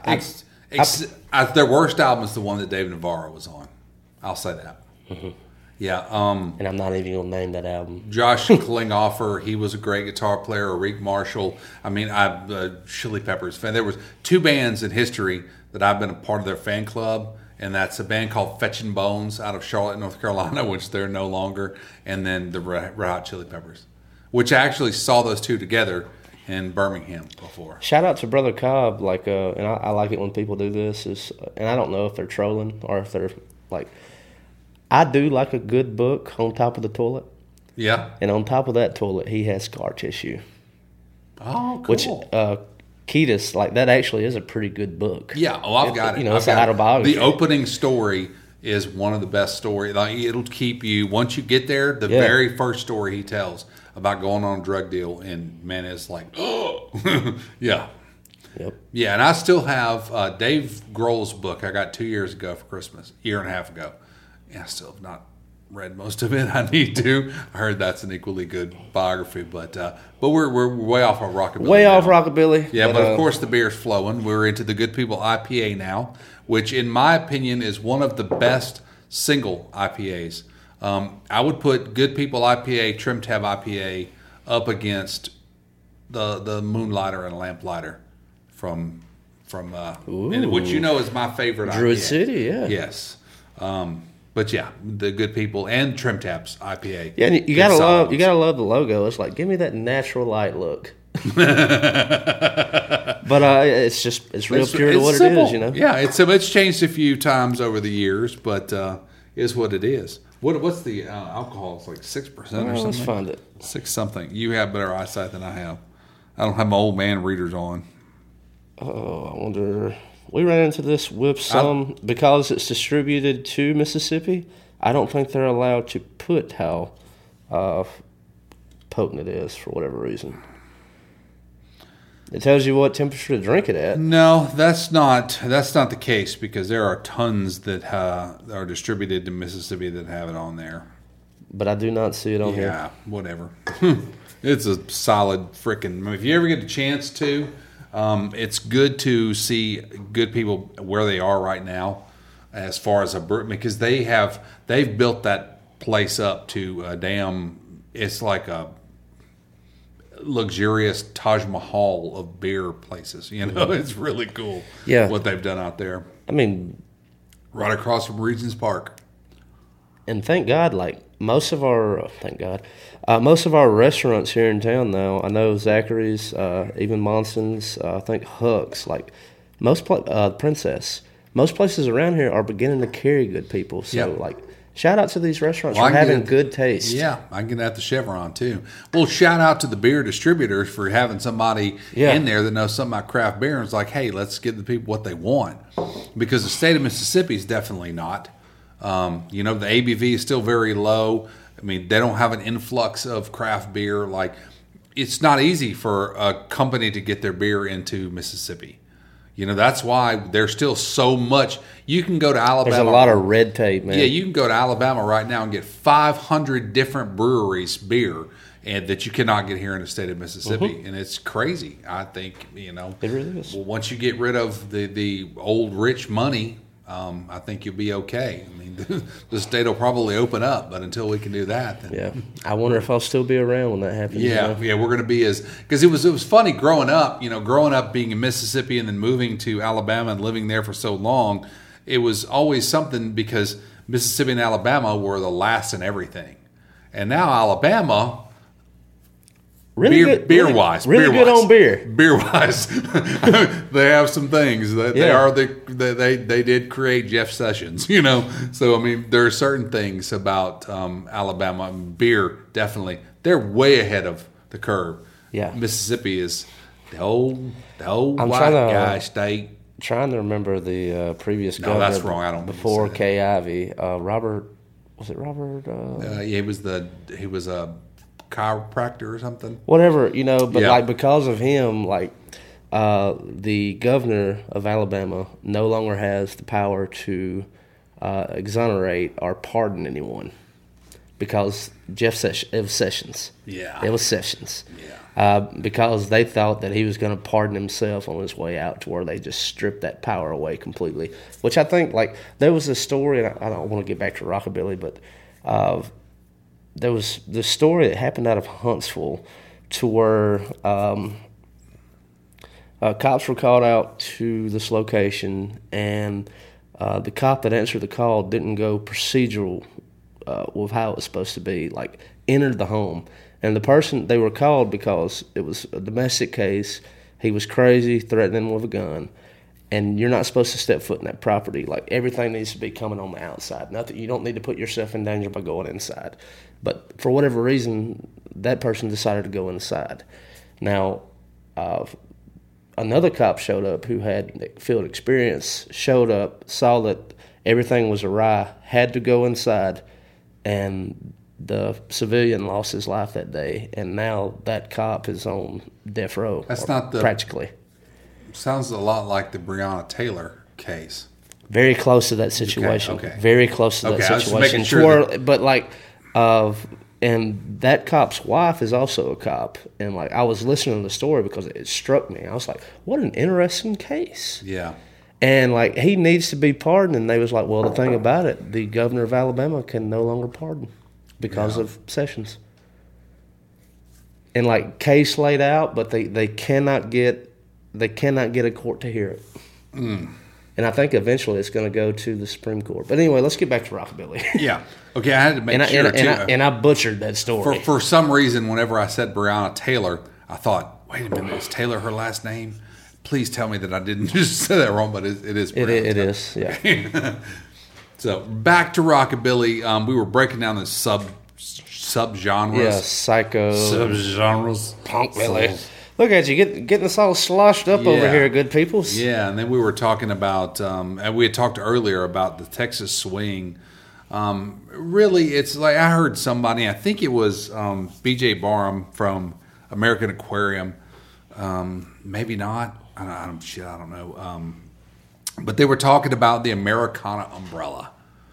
I their worst album is the one that Dave Navarro was on. I'll say that. Mm-hmm. Yeah. And I'm not even gonna name that album. Josh Klinghoffer, he was a great guitar player. Rick Marshall. I mean, I'm a Chili Peppers fan. There was 2 bands in history that I've been a part of their fan club, and that's a band called Fetchin' Bones out of Charlotte, North Carolina, which they're no longer, and then the Red Hot Chili Peppers, which I actually saw those 2 together in Birmingham before. Shout out to Brother Cobb, and I like it when people do this. And I don't know if they're trolling or if they're like, I do like a good book on top of the toilet. Yeah. And on top of that toilet, he has scar tissue. Oh, cool. Which, Ketis, like that actually is a pretty good book. Yeah, I've got it. It's an autobiography. The opening story is one of the best stories. Like, it'll keep you, once you get there, the very first story he tells about going on a drug deal, and man, it's like, oh, yeah. Yep. Yeah, and I still have Dave Grohl's book I got 2 years ago for Christmas, a year and a half ago. Yeah, I still have not read most of it. I need to. I heard that's an equally good biography, but we're way off our rockabilly. Way now. off rockabilly. Yeah, but of course the beer's flowing. We're into the Good People IPA now, which in my opinion is one of the best single IPAs. I would put Good People IPA, Trim Tab IPA up against the Moonlighter and Lamplighter from which is my favorite Druid IPA. City, yeah. Yes. But yeah, the Good People and Trim Tabs IPA. Yeah, and you gotta love the logo. It's like, give me that natural light look. But it's real pure to what simple. it is, Yeah, it's changed a few times over the years, but is what it is. What's the alcohol? It's like 6% or something. Let's find it. 6 something. You have better eyesight than I have. I don't have my old man readers on. Oh, I wonder. We ran into this with some because it's distributed to Mississippi. I don't think they're allowed to put how potent it is for whatever reason. It tells you what temperature to drink it at. No, that's not the case, because there are tons that are distributed to Mississippi that have it on there. But I do not see it on here. Yeah, whatever. It's a solid freaking. If you ever get a chance to, it's good to see Good People where they are right now, as far as because they've built that place up to a damn. It's like a luxurious Taj Mahal of beer places. It's really cool. Yeah, what they've done out there. I mean, right across from Regents Park. And thank God, most of our restaurants here in town now, I know Zachary's, even Monson's, I think Huck's, Princess. Most places around here are beginning to carry Good People. So, shout out to these restaurants for having good taste. Yeah, I can get that to Chevron, too. Well, shout out to the beer distributors for having somebody in there that knows something about craft beer and is like, hey, let's give the people what they want. Because the state of Mississippi is definitely not. The ABV is still very low. I mean, they don't have an influx of craft beer. It's not easy for a company to get their beer into Mississippi. That's why there's still so much. You can go to Alabama. There's a lot of red tape, man. Yeah, you can go to Alabama right now and get 500 different breweries beer that you cannot get here in the state of Mississippi. And it's crazy, I think. It really is. Well, once you get rid of the old rich money, I think you'll be okay. I mean, the state will probably open up, but until we can do that, then I wonder if I'll still be around when that happens. Yeah, we're going to be because it was funny growing up. Growing up being in Mississippi and then moving to Alabama and living there for so long, it was always something because Mississippi and Alabama were the last in everything, and now Alabama. Beer-wise, good on beer. Beer-wise, they have some things that they did create Jeff Sessions, So I mean, there are certain things about Alabama beer. Definitely, they're way ahead of the curve. Yeah, Mississippi is the old white guy state. trying to remember the previous No, governor. that's wrong. I don't before say that. Kay Ivey. Robert, was it Robert? Yeah, he was a chiropractor or something. Whatever, but Yeah. like because of him, like the governor of Alabama no longer has the power to exonerate or pardon anyone because it was Sessions. Yeah. It was Sessions. Yeah. Because they thought that he was going to pardon himself on his way out, to where they just stripped that power away completely. Which I think, like, there was a story, and I don't want to get back to Rockabilly, but there was the story that happened out of Huntsville, to where cops were called out to this location, and the cop that answered the call didn't go procedural with how it was supposed to be, like entered the home. And the person, they were called because it was a domestic case. He was crazy, threatening them with a gun. And you're not supposed to step foot in that property. Like, everything needs to be coming on the outside. Nothing. You don't need to put yourself in danger by going inside. But for whatever reason, that person decided to go inside. Now, another cop showed up who had field experience, showed up, saw that everything was awry, had to go inside, and the civilian lost his life that day. And now that cop is on death row. That's not the practically. Sounds a lot like the Breonna Taylor case. Very close to that situation. Okay. Very close to Okay, I that was just situation. making sure that- But like, and that cop's wife is also a cop. And like, I was listening to the story because it struck me. I was like, what an interesting case. Yeah. And like, he needs to be pardoned. And they was like, well, the thing about it, the governor of Alabama can no longer pardon because of Sessions. And like, case laid out, but they cannot get a court to hear it. And I think eventually it's going to go to the Supreme Court. But anyway, let's get back to Rockabilly. Yeah. Okay, I had to make sure, too. And I butchered that story. For some reason, whenever I said Breonna Taylor, I thought, wait a minute, is Taylor her last name? Please tell me that I didn't just say that wrong, but it is Breonna it Taylor. is, yeah. So, back to Rockabilly. We were breaking down the sub-genres. Yeah, psycho. Sub-genres. Punkbilly. Look at you, getting us all sloshed up over Yeah. here, good peoples. Yeah, and then we were talking about, and we had talked earlier about the Texas swing. Really, it's like I heard somebody, I think it was B.J. Barham from American Aquarium. Maybe not. I don't know. But they were talking about the Americana umbrella,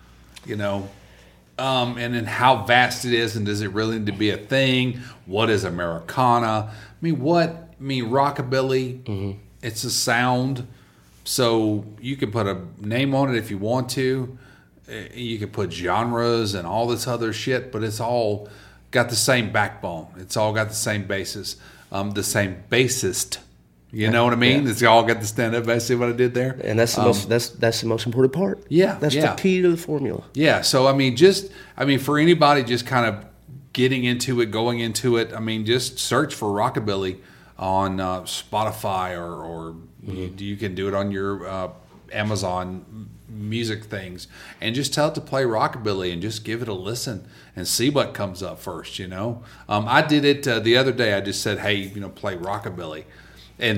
and then how vast it is, and does it really need to be a thing? What is Americana? Rockabilly, it's a sound, so you can put a name on it if you want to. You can put genres and all this other shit, but it's all got the same backbone. It's all got the same basis, the same bassist. You know what I mean? Yeah. It's all got the stand-up bass. See what I did there? And that's the most that's the most important part. Yeah, That's yeah. the key to the formula. Yeah, so for anybody just kind of getting into it, going into it, just search for Rockabilly on Spotify or you can do it on your Amazon music things, and just tell it to play Rockabilly and just give it a listen and see what comes up first. I did it the other day. I just said, hey, play Rockabilly, and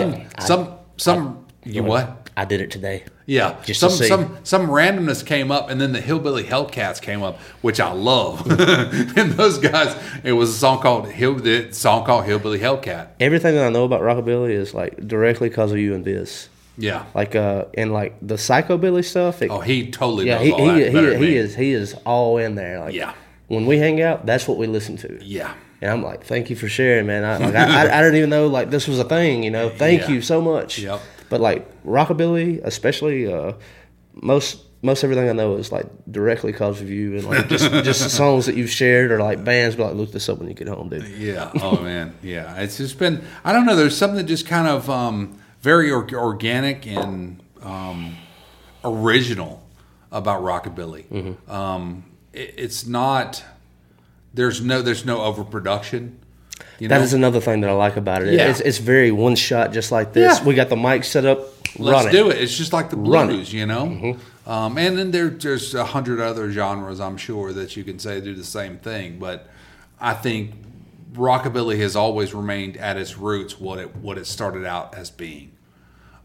I did it today. Yeah, Just to see. some randomness came up, and then the Hillbilly Hellcats came up, which I love. And those guys, it was a song called Hillbilly Hellcat. Everything that I know about Rockabilly is like directly because of you and this. Yeah. Like and like the Psychobilly stuff. He totally yeah, knows all that better than me. he is all in there. Like, Yeah. when we hang out, that's what we listen to. Yeah. And I'm like, thank you for sharing, man. I didn't even know like this was a thing. Thank Yeah. you so much. Yep. But like Rockabilly, especially most everything I know is like directly because of you, and like just the songs that you've shared, or like bands. But like, look this up when you get home, dude. Yeah. Oh man. Yeah. It's just been. I don't know. There's something just kind of very organic and original about Rockabilly. Mm-hmm. It's not. There's no overproduction. That is another thing that I like about it. Yeah. It's very one shot, just like this. Yeah. We got the mic set up. Let's do it. It's just like the Run blues, Mm-hmm. And then there's 100 other genres, I'm sure, that you can say do the same thing. But I think Rockabilly has always remained at its roots what it started out as being.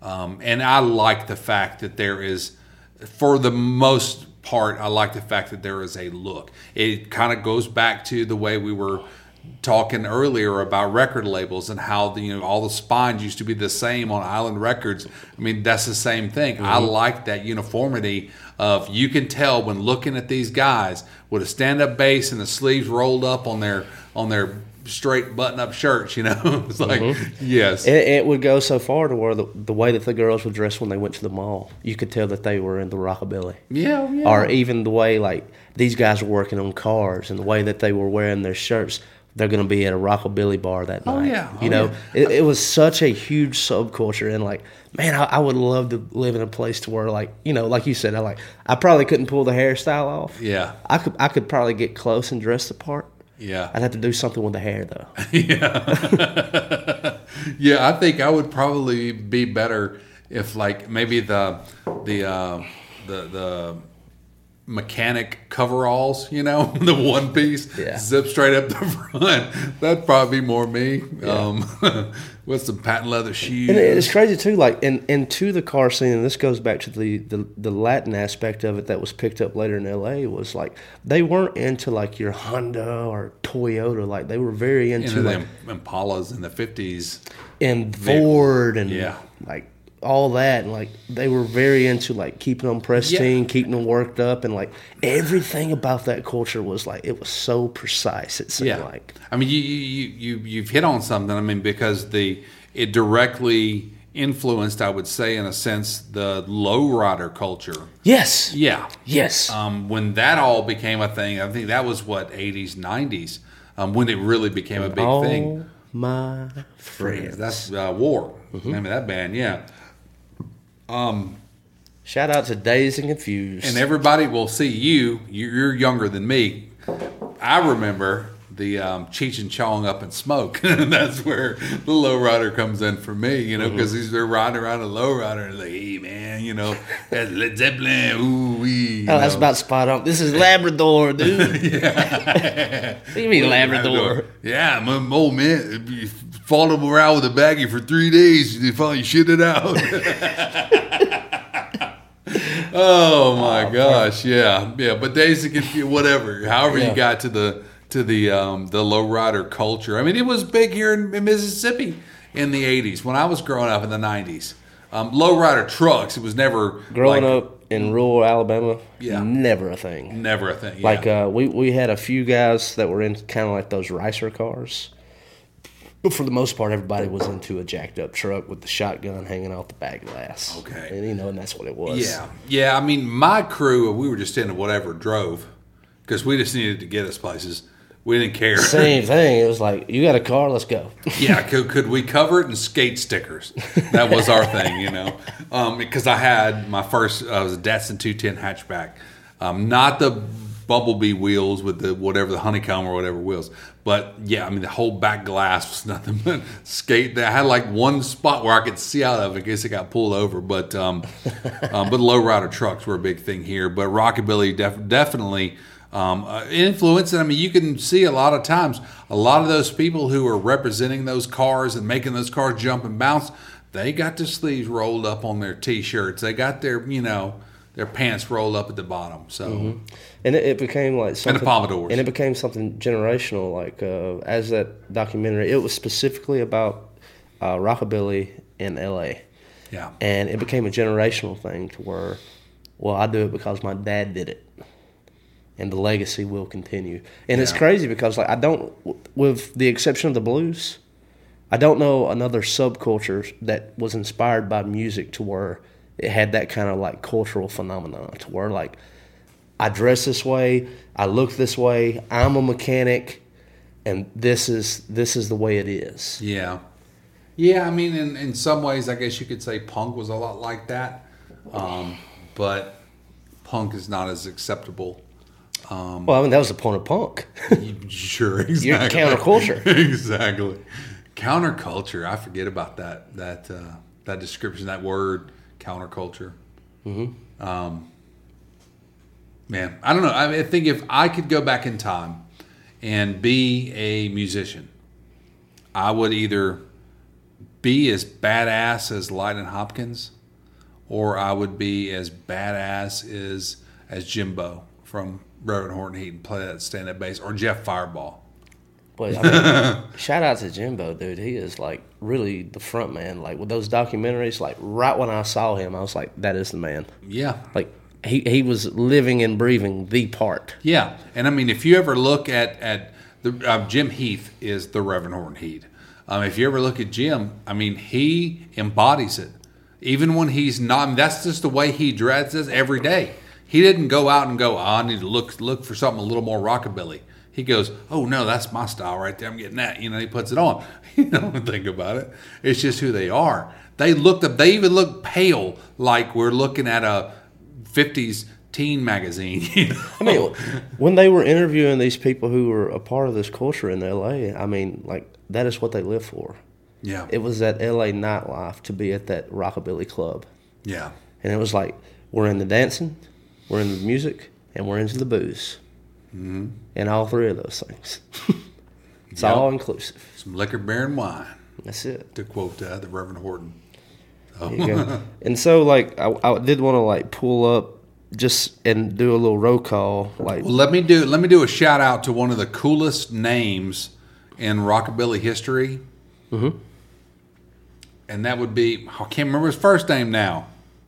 And I like the fact that there is, for the most part, I like the fact that there is a look. It kind of goes back to the way we were talking earlier about record labels and how all the spines used to be the same on Island Records. I mean, that's the same thing. I like that uniformity of, you can tell when looking at these guys with a stand-up bass and the sleeves rolled up on their straight button-up shirts. It's like, yes. It would go so far to where the way that the girls would dress when they went to the mall, you could tell that they were in the rockabilly. Yeah. Or even the way, like, these guys were working on cars and the way that they were wearing their shirts. They're going to be at a rockabilly bar that night. Yeah. It was such a huge subculture, and like, man, I would love to live in a place to where, like, like you said, I probably couldn't pull the hairstyle off. Yeah. I could probably get close and dress the part. Yeah. I'd have to do something with the hair though. Yeah. Yeah, I think I would probably be better if, like, maybe the mechanic coveralls, the one piece, zip straight up the front. That'd probably be more me. Yeah. With some patent leather shoes. And it's crazy too, like, into the car scene, and this goes back to the Latin aspect of it that was picked up later in LA, was like, they weren't into like your Honda or Toyota, like they were very into like the Impalas in the 50s. And Ford and like all that, and like they were very into like keeping them pristine, keeping them worked up, and like everything about that culture was like, it was so precise. It seemed like. I mean, you've hit on something. I mean, because it directly influenced, I would say, in a sense, the lowrider culture. Yes. Yeah. Yes. When that all became a thing, I think that was 80s, 90s, when it really became a big thing. My friends. That's War. Name of that band. Yeah. Shout out to Dazed and Confused. And everybody will see you're younger than me. I remember the Cheech and Chong Up in Smoke. That's where the lowrider comes in for me, because they're riding around a lowrider and like, hey man, that's Led Zeppelin, ooh wee. Oh, that's about spot on. This is Labrador, dude. Yeah. What do you mean Labrador? Yeah, my old man, you followed him around with a baggie for 3 days, you finally shit it out. Oh my gosh, yeah. But Days of Confused, whatever. However you got to the lowrider culture. I mean, it was big here in Mississippi in the 80s when I was growing up in the 90s. Lowrider trucks, it was never growing up in rural Alabama. Yeah, never a thing. Never a thing. Yeah. Like we had a few guys that were in kind of like those racer cars. But for the most part, everybody was into a jacked up truck with the shotgun hanging off the back glass. Okay. And that's what it was. Yeah. Yeah, I mean, my crew, we were just into whatever drove because we just needed to get us places. We didn't care. Same thing. It was like, you got a car, let's go. Yeah, could we cover it in skate stickers? That was our thing, because I had my first, was a Datsun 210 hatchback. Not the Bumblebee wheels with the whatever, the honeycomb or whatever wheels. But yeah, I mean, the whole back glass was nothing but skate. I had like one spot where I could see out of it in case it got pulled over. But lowrider trucks were a big thing here. But rockabilly definitely influence. And I mean, you can see a lot of times, a lot of those people who are representing those cars and making those cars jump and bounce, they got their sleeves rolled up on their T-shirts. They got their, their pants rolled up at the bottom. So, and it became like something. And the pompadours. And it became something generational. Like as that documentary, it was specifically about rockabilly in L.A. Yeah. And it became a generational thing to where, well, I do it because my dad did it. And the legacy will continue. And it's crazy because, like, I don't, with the exception of the blues, I don't know another subculture that was inspired by music to where it had that kind of, like, cultural phenomenon to where, like, I dress this way, I look this way, I'm a mechanic, and this is the way it is. Yeah. Yeah, I mean, in some ways, I guess you could say punk was a lot like that. But punk is not as acceptable. Well, I mean, that was the point of punk. Sure, exactly. You're counterculture. Exactly. Counterculture. I forget about that description, that word, counterculture. Mm-hmm. Man, I don't know. I think if I could go back in time and be a musician, I would either be as badass as Lightning Hopkins, or I would be as badass as Jimbo from Reverend Horton Heat and play that stand-up bass, or Jeff Fireball. But I mean, shout out to Jimbo, dude. He is like really the front man. Like with those documentaries, like right when I saw him, I was like, that is the man. Yeah. Like he was living and breathing the part. Yeah. And I mean, if you ever look at the Jim Heath is the Reverend Horton Heat. If you ever look at Jim, I mean, he embodies it. Even when he's not, I mean, that's just the way he dresses every day. He didn't go out and go, I need to look for something a little more rockabilly. He goes, oh, no, that's my style right there. I'm getting that. You know, he puts it on. You don't think about it. It's just who they are. They even look pale like we're looking at a 50s teen magazine. You know? I mean, when they were interviewing these people who were a part of this culture in L.A., I mean, like, that is what they live for. Yeah. It was that L.A. nightlife to be at that rockabilly club. Yeah. And it was like, we're in the dancing, we're in the music, and we're into the booze. Mm-hmm. And all three of those things. It's all inclusive. Some liquor, beer, and wine. That's it. To quote the Reverend Horton. Oh. There you go. And so, like, I did want to, like, pull up just and do a little roll call. Like, well, let me do a shout out to one of the coolest names in rockabilly history. Mm-hmm. And that would be, I can't remember his first name now.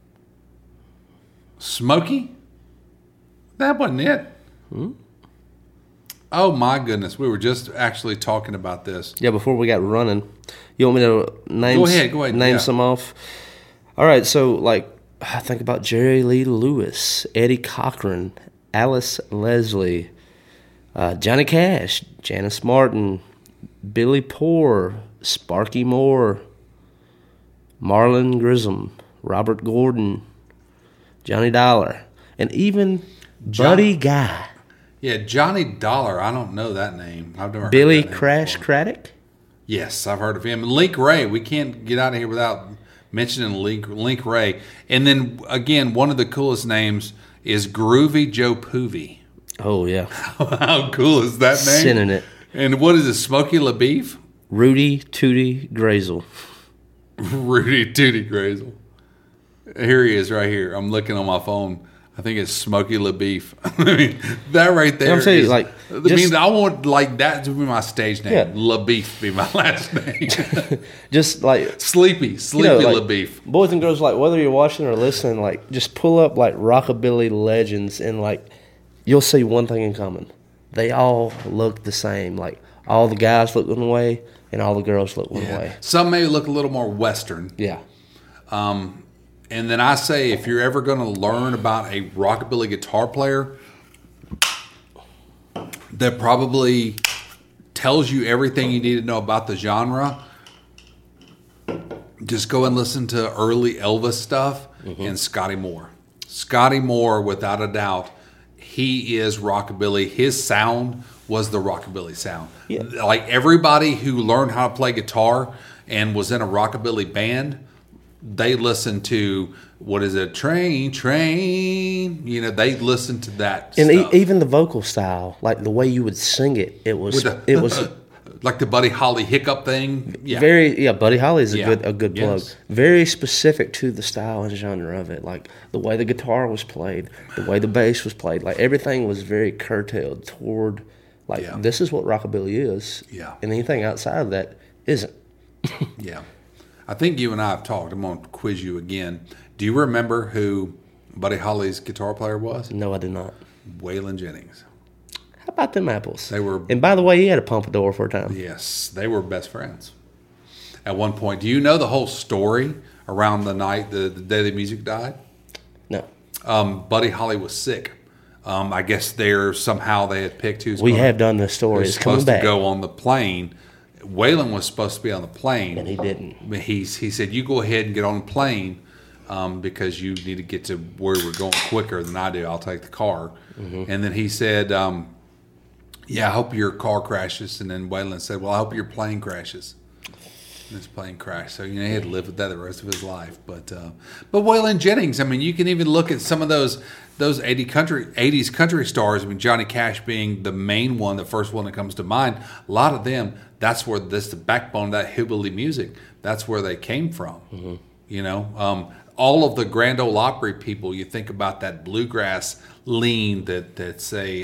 Smokey? That wasn't it. Mm-hmm. Oh my goodness, we were just actually talking about this. Yeah, before we got running. You want me to name? Go ahead. Name some off. All right, so like I think about Jerry Lee Lewis, Eddie Cochran, Alice Leslie, Johnny Cash, Janice Martin, Billy Poor, Sparky Moore, Marlon Grissom, Robert Gordon, Johnny Dollar, and even Buddy Guy. Yeah, Johnny Dollar. I don't know that name. I've never Billy heard that name Crash before. Craddock? Yes, I've heard of him. And Link Ray. We can't get out of here without mentioning Link Ray. And then, again, one of the coolest names is Groovy Joe Poovy. Oh, yeah. How cool is that name? Sending it. And what is it, Smokey LaBeef? Rudy Tootie Grazel. Rudy Tootie Grazel. Here he is right here. I'm looking on my phone. I think it's Smokey LaBeef. I mean, that right there. I'm saying, is, like, I mean, I want like that to be my stage name. Yeah. LaBeef be my last name. Just like Sleepy like, LaBeef. Boys and girls, like whether you're watching or listening, like just pull up like rockabilly legends, and like you'll see one thing in common: they all look the same. Like all the guys look one way, and all the girls look one way. Some may look a little more Western. Yeah. And then I say, if you're ever going to learn about a rockabilly guitar player that probably tells you everything you need to know about the genre, just go and listen to early Elvis stuff and Scotty Moore. Scotty Moore, without a doubt, he is rockabilly. His sound was the rockabilly sound. Yeah. Like everybody who learned how to play guitar and was in a rockabilly band, they listen to, what is it, Train, you know, they listen to that And stuff. even the vocal style, like the way you would sing it, it was like the Buddy Holly hiccup thing. Yeah. Buddy Holly is a good plug. Yes. Very specific to the style and genre of it, like the way the guitar was played, the way the bass was played, like everything was very curtailed toward, like this is what rockabilly is. Yeah. And anything outside of that isn't. Yeah. I think you and I have talked. I'm going to quiz you again. Do you remember who Buddy Holly's guitar player was? No, I do not. Waylon Jennings. How about them apples? They were. And by the way, he had a pompadour for a time. Yes, they were best friends. At one point, do you know the whole story around the night the day the music died? No. Buddy Holly was sick. I guess somehow they had picked who's. We have done this story. It's coming supposed back. to go on the plane. Waylon was supposed to be on the plane, And he didn't. He said, "You go ahead and get on the plane because you need to get to where we're going quicker than I do. I'll take the car." Mm-hmm. And then he said, "Yeah, I hope your car crashes." And then Waylon said, "Well, I hope your plane crashes." His plane crashed, so he had to live with that the rest of his life. But Waylon Jennings, I mean, you can even look at some of those 80s country stars. I mean, Johnny Cash being the main one, the first one that comes to mind. A lot of them, that's where the backbone of that hillbilly music. That's where they came from. Mm-hmm. You know, all of the Grand Ole Opry people. You think about that bluegrass lean that say,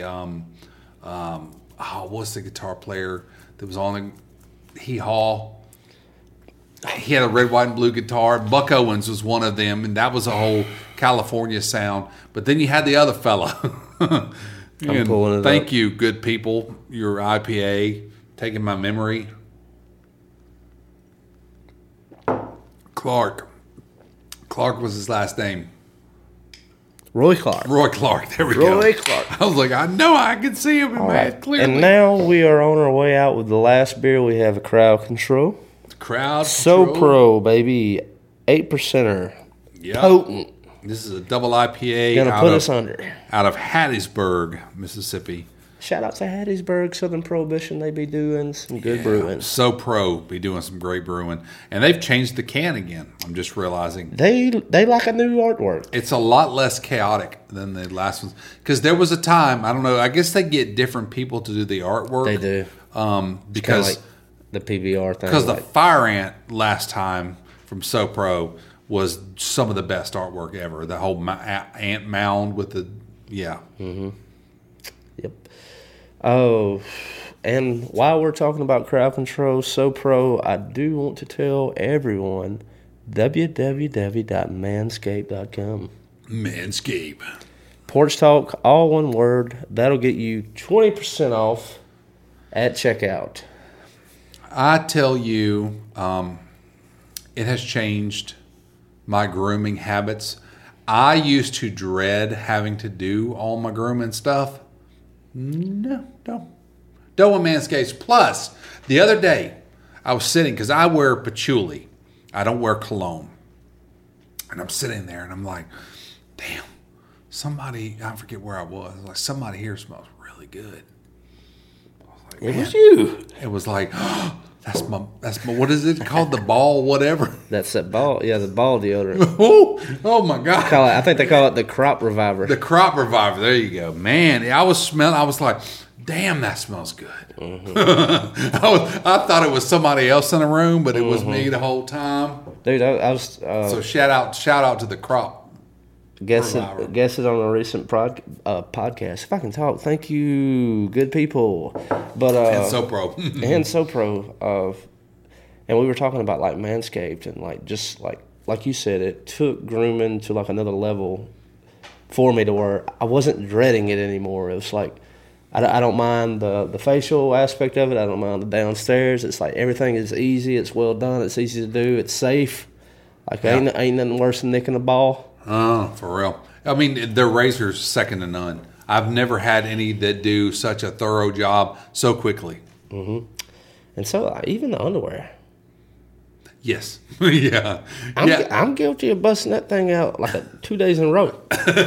what's the guitar player that was on the Hee Haw? He had a red, white, and blue guitar. Buck Owens was one of them, and that was a whole California sound. But then you had the other fella. I'm pulling it Thank up. you, good people. Your IPA, taking my memory. Clark. Clark was his last name. Roy Clark. Roy Clark. There we go. Roy Clark. I was like, I know I can see him in my head clearly. And now we are on our way out with the last beer. We have a Crowd Control. Crowd So Control. Pro, baby. 8%er. Yep. Potent. This is a double IPA Gonna put us under. out of Hattiesburg, Mississippi. Shout out to Hattiesburg, Southern Prohibition. They be doing some good brewing. So Pro be doing some great brewing. And they've changed the can again. I'm just realizing. They like a new artwork. It's a lot less chaotic than the last ones. Because there was a time, I don't know, I guess they get different people to do the artwork. They do. Because Like the PBR thing. Because the like, Fire Ant last time from So Pro was some of the best artwork ever. The whole ant mound with the, yeah. Yep. Oh, and while we're talking about Crowd Control, So Pro, I do want to tell everyone www.manscaped.com. Manscaped. Porch Talk, all one word. That'll get you 20% off at checkout. I tell you, it has changed my grooming habits. I used to dread having to do all my grooming stuff. No, don't want Manscaped. Plus, the other day, I was sitting, because I wear patchouli. I don't wear cologne. And I'm sitting there, and I'm like, damn, somebody, I forget where I was. Like, somebody here smells really good. It was you. It was like, that's my, what is it called? The ball, whatever. That's that ball. Yeah, the ball deodorant. Oh my God. I think they call it the Crop Reviver. The Crop Reviver. There you go. Man, I was like, damn, that smells good. Mm-hmm. I thought it was somebody else in the room, but it was me the whole time. Dude, I was So shout out to the Crop. guested on a recent podcast. If I can talk, thank you, good people. But And So Pro. and So Pro. And we were talking about like Manscaped and like just like you said, it took grooming to like another level for me to where I wasn't dreading it anymore. It was like I don't mind the facial aspect of it. I don't mind the downstairs. It's like everything is easy. It's well done. It's easy to do. It's safe. Like ain't nothing worse than nicking a ball. Oh, for real. I mean, their razor's second to none. I've never had any that do such a thorough job so quickly. Mm-hmm. And so even the underwear. Yes. Yeah. I'm guilty of busting that thing out like 2 days in a row.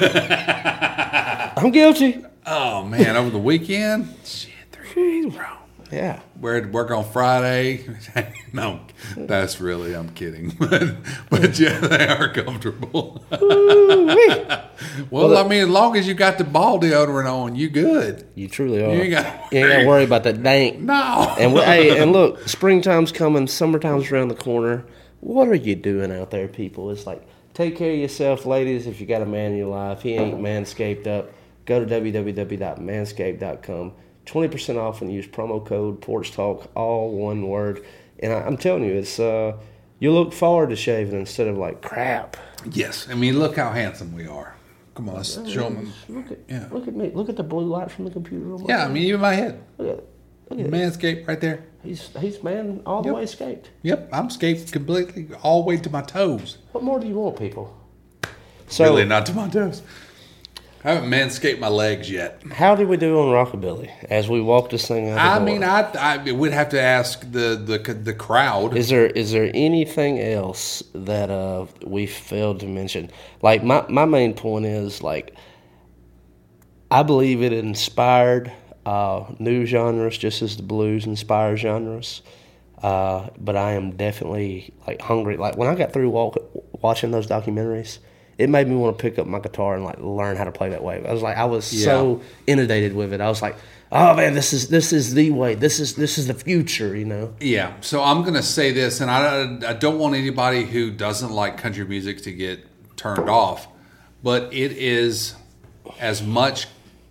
I'm guilty. Oh, man. Over the weekend? Shit, 3 days, bro. Yeah. We're at work on Friday. No, that's really, I'm kidding. But yeah, they are comfortable. Well, I mean, as long as you got the ball deodorant on, you good. You truly are. You You ain't ain't got got to worry about that dank. No. And and look, springtime's coming, summertime's around the corner. What are you doing out there, people? It's like, take care of yourself, ladies. If you got a man in your life, he ain't manscaped up, go to www.manscaped.com. 20% off and use promo code Porch Talk, all one word. And I'm telling you, it's you look forward to shaving instead of like crap. Yes. I mean, look how handsome we are. Come on, let's show them. Look at me. Look at the blue light from the computer room. Yeah, I mean, even my head. Look at it. Manscaped right there. He's man all the way scaped. Yep, I'm scaped completely all the way to my toes. What more do you want, people? So, Really, not to my toes. I haven't manscaped my legs yet. how did we do on Rockabilly as we walk this thing out? I the mean, door? I would have to ask the crowd. Is there anything else that we failed to mention? Like my main point is like I believe it inspired new genres just as the blues inspire genres. but I am definitely like hungry. Like when I got through watching those documentaries, it made me want to pick up my guitar and like learn how to play that way. I was so inundated with it. I was like, oh man, this is the way. This is the future, you know. Yeah. So I'm gonna say this, and I don't want anybody who doesn't like country music to get turned off, but it is as much.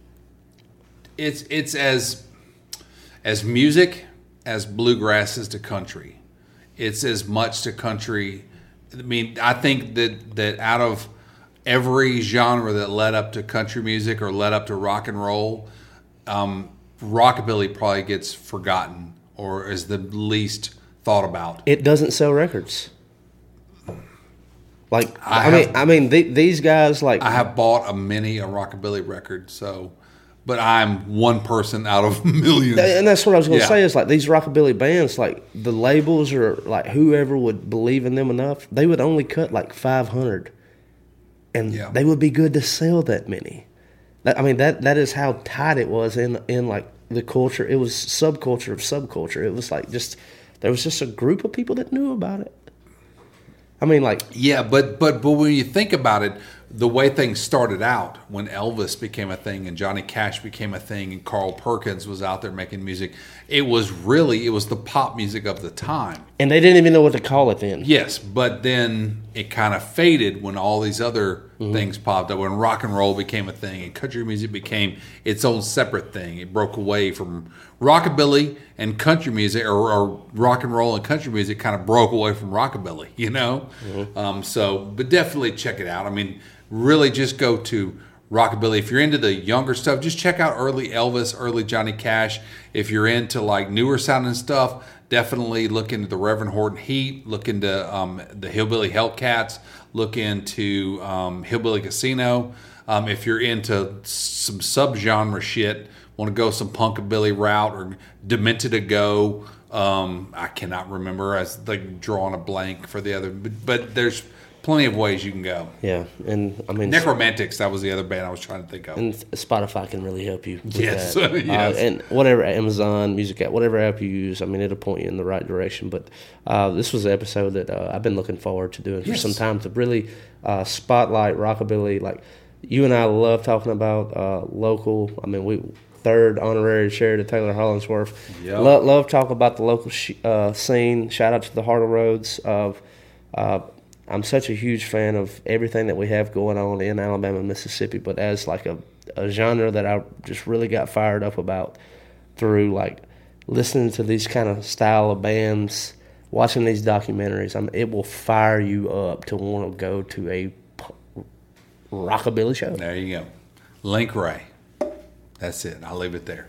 It's as music as bluegrass is to country. It's as much to country. I mean, I think that out of every genre that led up to country music or led up to rock and roll, rockabilly probably gets forgotten or is the least thought about. It doesn't sell records. Like I mean, these guys like I have bought a rockabilly record, so. But I'm one person out of millions. And that's what I was going to say is like these rockabilly bands, like the labels or like whoever would believe in them enough, they would only cut like 500. And they would be good to sell that many. I mean, that is how tight it was in like the culture. It was subculture of subculture. It was like there was just a group of people that knew about it. I mean, like... Yeah, but when you think about it, the way things started out, when Elvis became a thing and Johnny Cash became a thing and Carl Perkins was out there making music, it was the pop music of the time. And they didn't even know what to call it then. Yes, but then it kind of faded when all these other things popped up. When rock and roll became a thing and country music became its own separate thing. It broke away from rockabilly and country music, or rock and roll and country music kind of broke away from rockabilly, you know? But definitely check it out. I mean, really just go to rockabilly. If you're into the younger stuff, just check out early Elvis, early Johnny Cash. If you're into like newer sounding stuff, definitely look into the Reverend Horton Heat, look into the Hillbilly Hellcats, look into Hillbilly Casino. If you're into some subgenre shit, want to go some punkabilly route or Demented to Go, I cannot remember, as like drawing a blank for the other, but there's plenty of ways you can go. Yeah, and I mean... Necromantics, that was the other band I was trying to think of. And Spotify can really help you with yes. that. Yes. And whatever, Amazon, Music app, whatever app you use, I mean, it'll point you in the right direction. But this was an episode that I've been looking forward to doing for some time, to really spotlight rockabilly. Like, you and I love talking about local. I mean, we... third honorary chair to Taylor Hollingsworth. Yep. Love talk about the local scene. Shout out to the Heart of Rhodes. I'm such a huge fan of everything that we have going on in Alabama and Mississippi, but as like a genre that I just really got fired up about through like listening to these kind of style of bands, watching these documentaries, it will fire you up to want to go to a rockabilly show. There you go. Link Ray. That's it. I'll leave it there.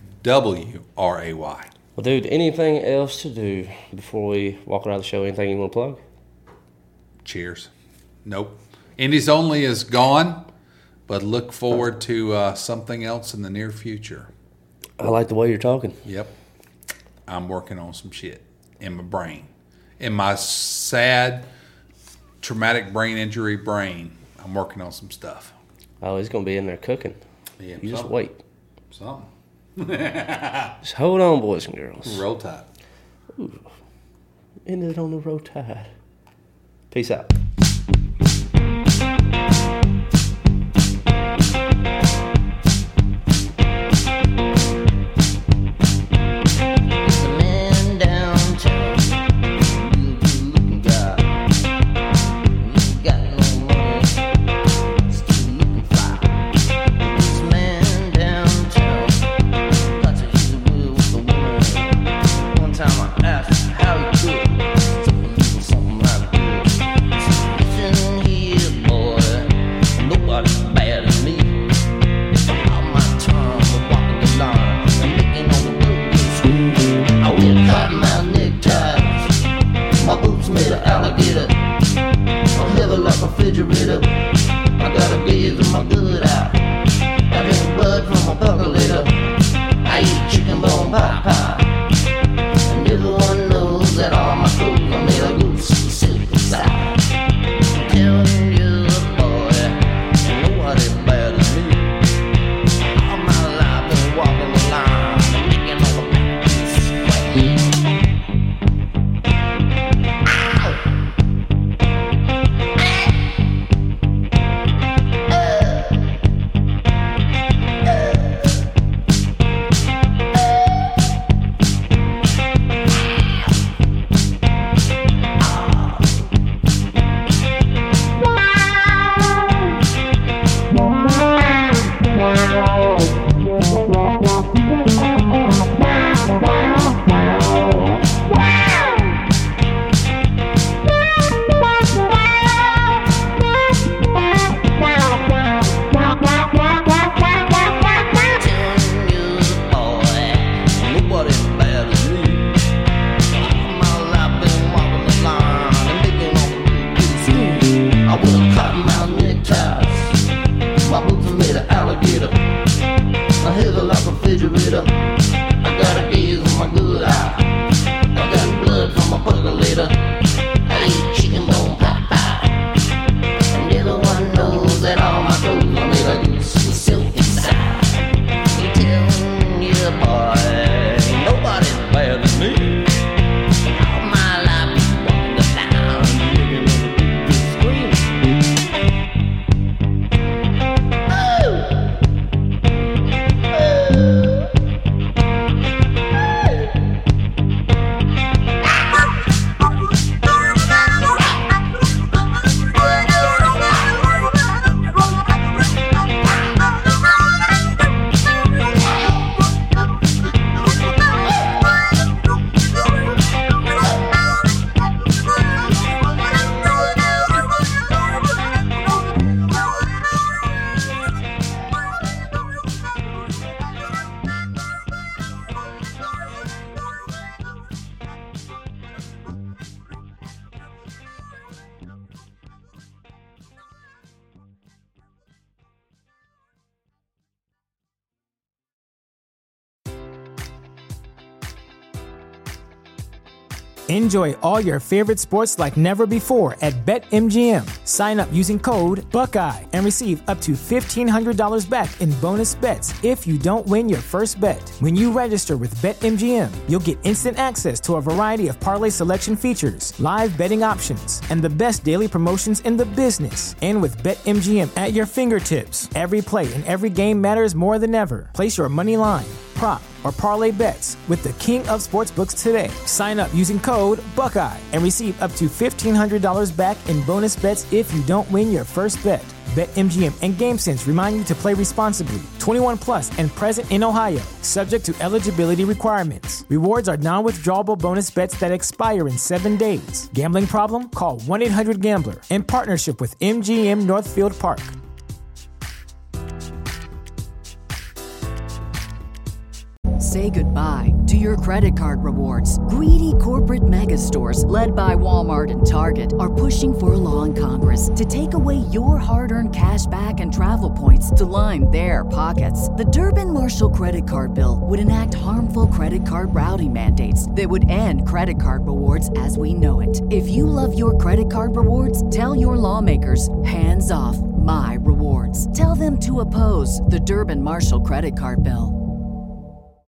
WRAY. Well, dude, anything else to do before we walk around the show? Anything you want to plug? Cheers. Nope. Indies Only is gone, but look forward to something else in the near future. I like the way you're talking. Yep. I'm working on some shit in my brain. In my sad, traumatic brain injury brain, I'm working on some stuff. Oh, he's going to be in there cooking. Yeah, you just wait. Something. Just hold on, boys and girls. Roll Tide. Ooh. End it on the Roll Tide. Peace out. Something here, boy. Nobody's bad at me. with a cotton mouth neckties. My boots are made of alligator. I heavy like a refrigerator. I got a gaze in my good eye. I got blood from my percolator. I eat chicken bone pot pie. And everyone knows that all my clothes are made of goose with silk inside. You tell me, boy, ain't nobody's better than me. All my life is walking the town, looking on the screen. Enjoy all your favorite sports like never before at BetMGM. Sign up using code Buckeye and receive up to $1,500 back in bonus bets if you don't win your first bet. When you register with BetMGM, you'll get instant access to a variety of parlay selection features, live betting options, and the best daily promotions in the business. And with BetMGM at your fingertips, every play and every game matters more than ever. Place your money line, prop, or parlay bets with the king of sportsbooks today. Sign up using code Buckeye and receive up to $1,500 back in bonus bets if you don't win your first bet. BetMGM and GameSense remind you to play responsibly. 21 plus and present in Ohio, subject to eligibility requirements. Rewards are non-withdrawable bonus bets that expire in 7 days. Gambling problem? Call 1-800-GAMBLER in partnership with MGM Northfield Park. Say goodbye to your credit card rewards. Greedy corporate mega stores, led by Walmart and Target, are pushing for a law in Congress to take away your hard-earned cash back and travel points to line their pockets. The Durbin-Marshall credit card bill would enact harmful credit card routing mandates that would end credit card rewards as we know it. If you love your credit card rewards, tell your lawmakers, hands off my rewards. Tell them to oppose the Durbin-Marshall credit card bill.